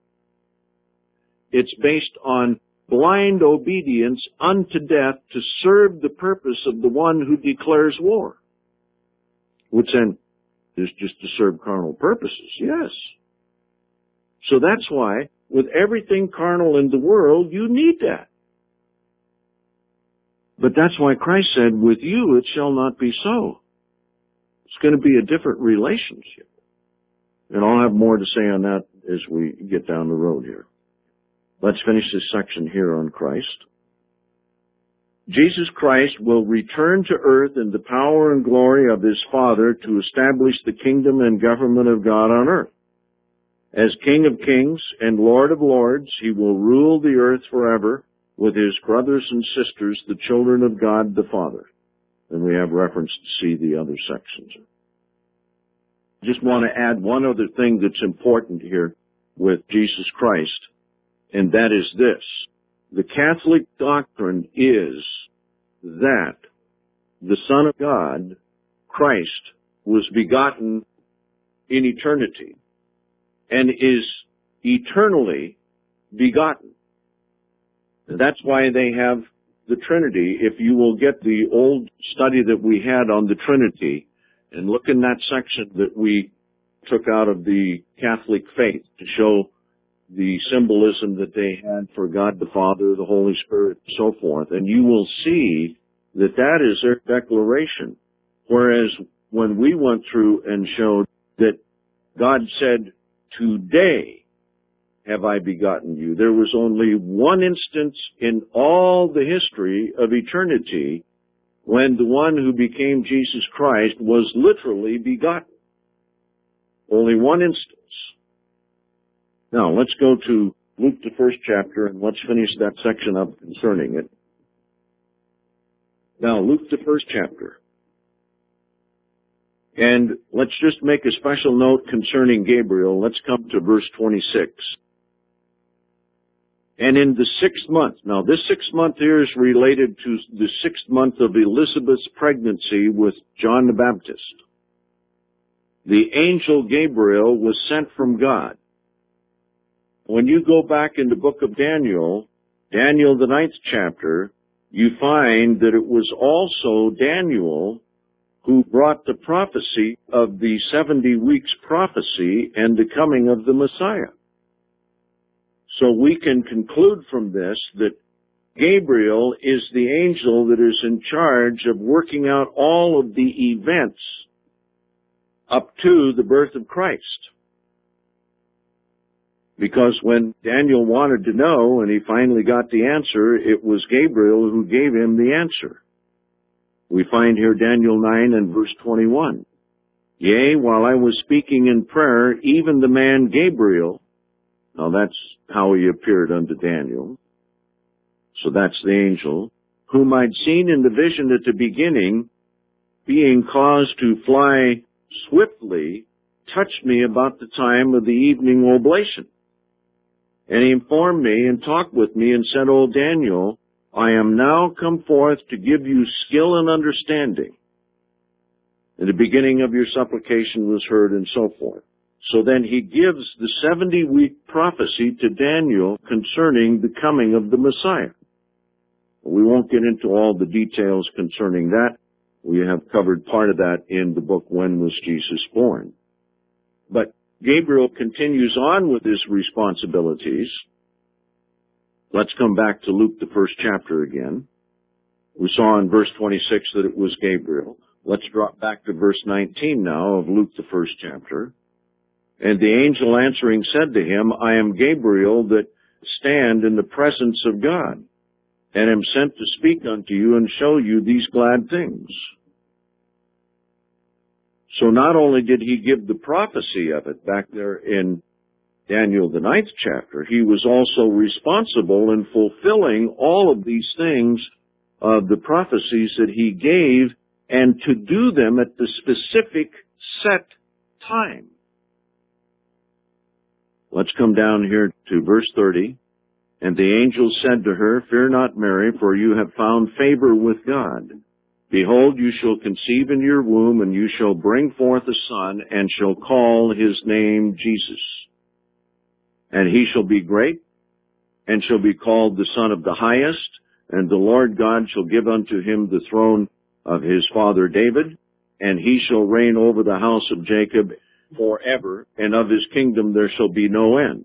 It's based on blind obedience unto death to serve the purpose of the one who declares war. Which then is just to serve carnal purposes, yes. So that's why, with everything carnal in the world, you need that. But that's why Christ said, with you it shall not be so. It's going to be a different relationship. And I'll have more to say on that as we get down the road here. Let's finish this section here on Christ. Jesus Christ will return to earth in the power and glory of his Father to establish the kingdom and government of God on earth. As King of kings and Lord of lords, he will rule the earth forever with his brothers and sisters, the children of God the Father. And we have reference to see the other sections. Just want to add one other thing that's important here with Jesus Christ, and that is this. The Catholic doctrine is that the Son of God, Christ, was begotten in eternity and is eternally begotten. And that's why they have the Trinity. If you will get the old study that we had on the Trinity and look in that section that we took out of the Catholic faith to show the symbolism that they had for God the Father, the Holy Spirit, and so forth, and you will see that that is their declaration. Whereas when we went through and showed that God said, "Today have I begotten you," there was only one instance in all the history of eternity when the one who became Jesus Christ was literally begotten. Only one instance. Now, let's go to Luke, the first chapter, and let's finish that section up concerning it. Now, Luke, the first chapter. And let's just make a special note concerning Gabriel. Let's come to verse 26. And in the 6th month, now this 6th month here is related to the 6th month of Elizabeth's pregnancy with John the Baptist. The angel Gabriel was sent from God. When you go back in the book of Daniel, Daniel the 9th chapter, you find that it was also Daniel who brought the prophecy of the 70 weeks prophecy and the coming of the Messiah. So we can conclude from this that Gabriel is the angel that is in charge of working out all of the events up to the birth of Christ. Because when Daniel wanted to know, and he finally got the answer, it was Gabriel who gave him the answer. We find here Daniel 9 and verse 21. Yea, while I was speaking in prayer, even the man Gabriel, now that's how he appeared unto Daniel, so that's the angel, whom I'd seen in the vision at the beginning, being caused to fly swiftly, touched me about the time of the evening oblation. And he informed me and talked with me and said, O Daniel, I am now come forth to give you skill and understanding. And the beginning of your supplication was heard, and so forth. So then he gives the 70-week prophecy to Daniel concerning the coming of the Messiah. We won't get into all the details concerning that. We have covered part of that in the book, When Was Jesus Born? But Gabriel continues on with his responsibilities. Let's come back to Luke, the first chapter again. We saw in verse 26 that it was Gabriel. Let's drop back to verse 19 now of Luke, the first chapter. And the angel answering said to him, I am Gabriel that stand in the presence of God, and am sent to speak unto you and show you these glad things. So not only did he give the prophecy of it back there in Daniel the 9th chapter, he was also responsible in fulfilling all of these things of the prophecies that he gave, and to do them at the specific set time. Let's come down here to verse 30. And the angel said to her, Fear not, Mary, for you have found favor with God. Behold, you shall conceive in your womb, and you shall bring forth a son, and shall call his name Jesus. And he shall be great, and shall be called the Son of the Highest, and the Lord God shall give unto him the throne of his father David, and he shall reign over the house of Jacob forever, and of his kingdom there shall be no end.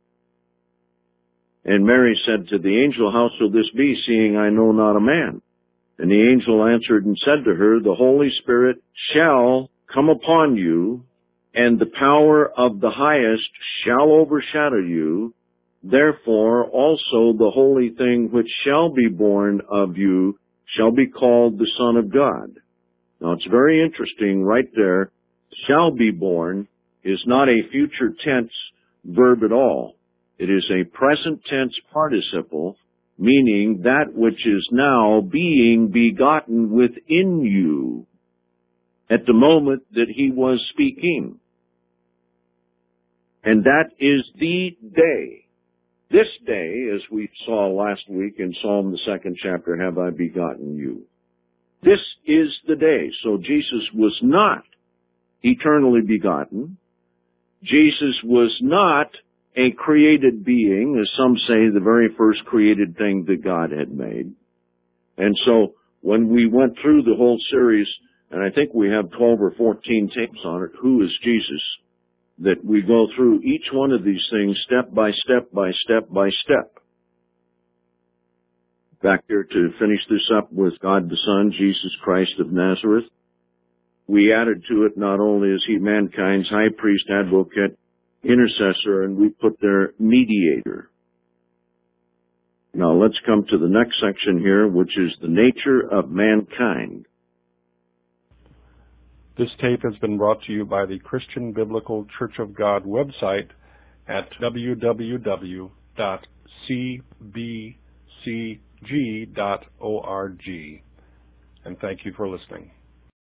And Mary said to the angel, How shall this be, seeing I know not a man? And the angel answered and said to her, The Holy Spirit shall come upon you, and the power of the Highest shall overshadow you. Therefore also the holy thing which shall be born of you shall be called the Son of God. Now it's very interesting right there. Shall be born is not a future tense verb at all. It is a present tense participle meaning that which is now being begotten within you at the moment that he was speaking. And that is the day. This day, as we saw last week in Psalm the 2nd chapter, have I begotten you. This is the day. So Jesus was not eternally begotten. Jesus was not a created being, as some say, the very first created thing that God had made. And so when we went through the whole series, and I think we have 12 or 14 tapes on it, Who is Jesus? That we go through each one of these things step by step by step by step. Back here to finish this up with God the Son, Jesus Christ of Nazareth. We added to it not only is he mankind's high priest, advocate, intercessor, and we put there mediator. Now let's come to the next section here, which is the nature of mankind. This tape has been brought to you by the Christian Biblical Church of God website at www.cbcg.org. And thank you for listening.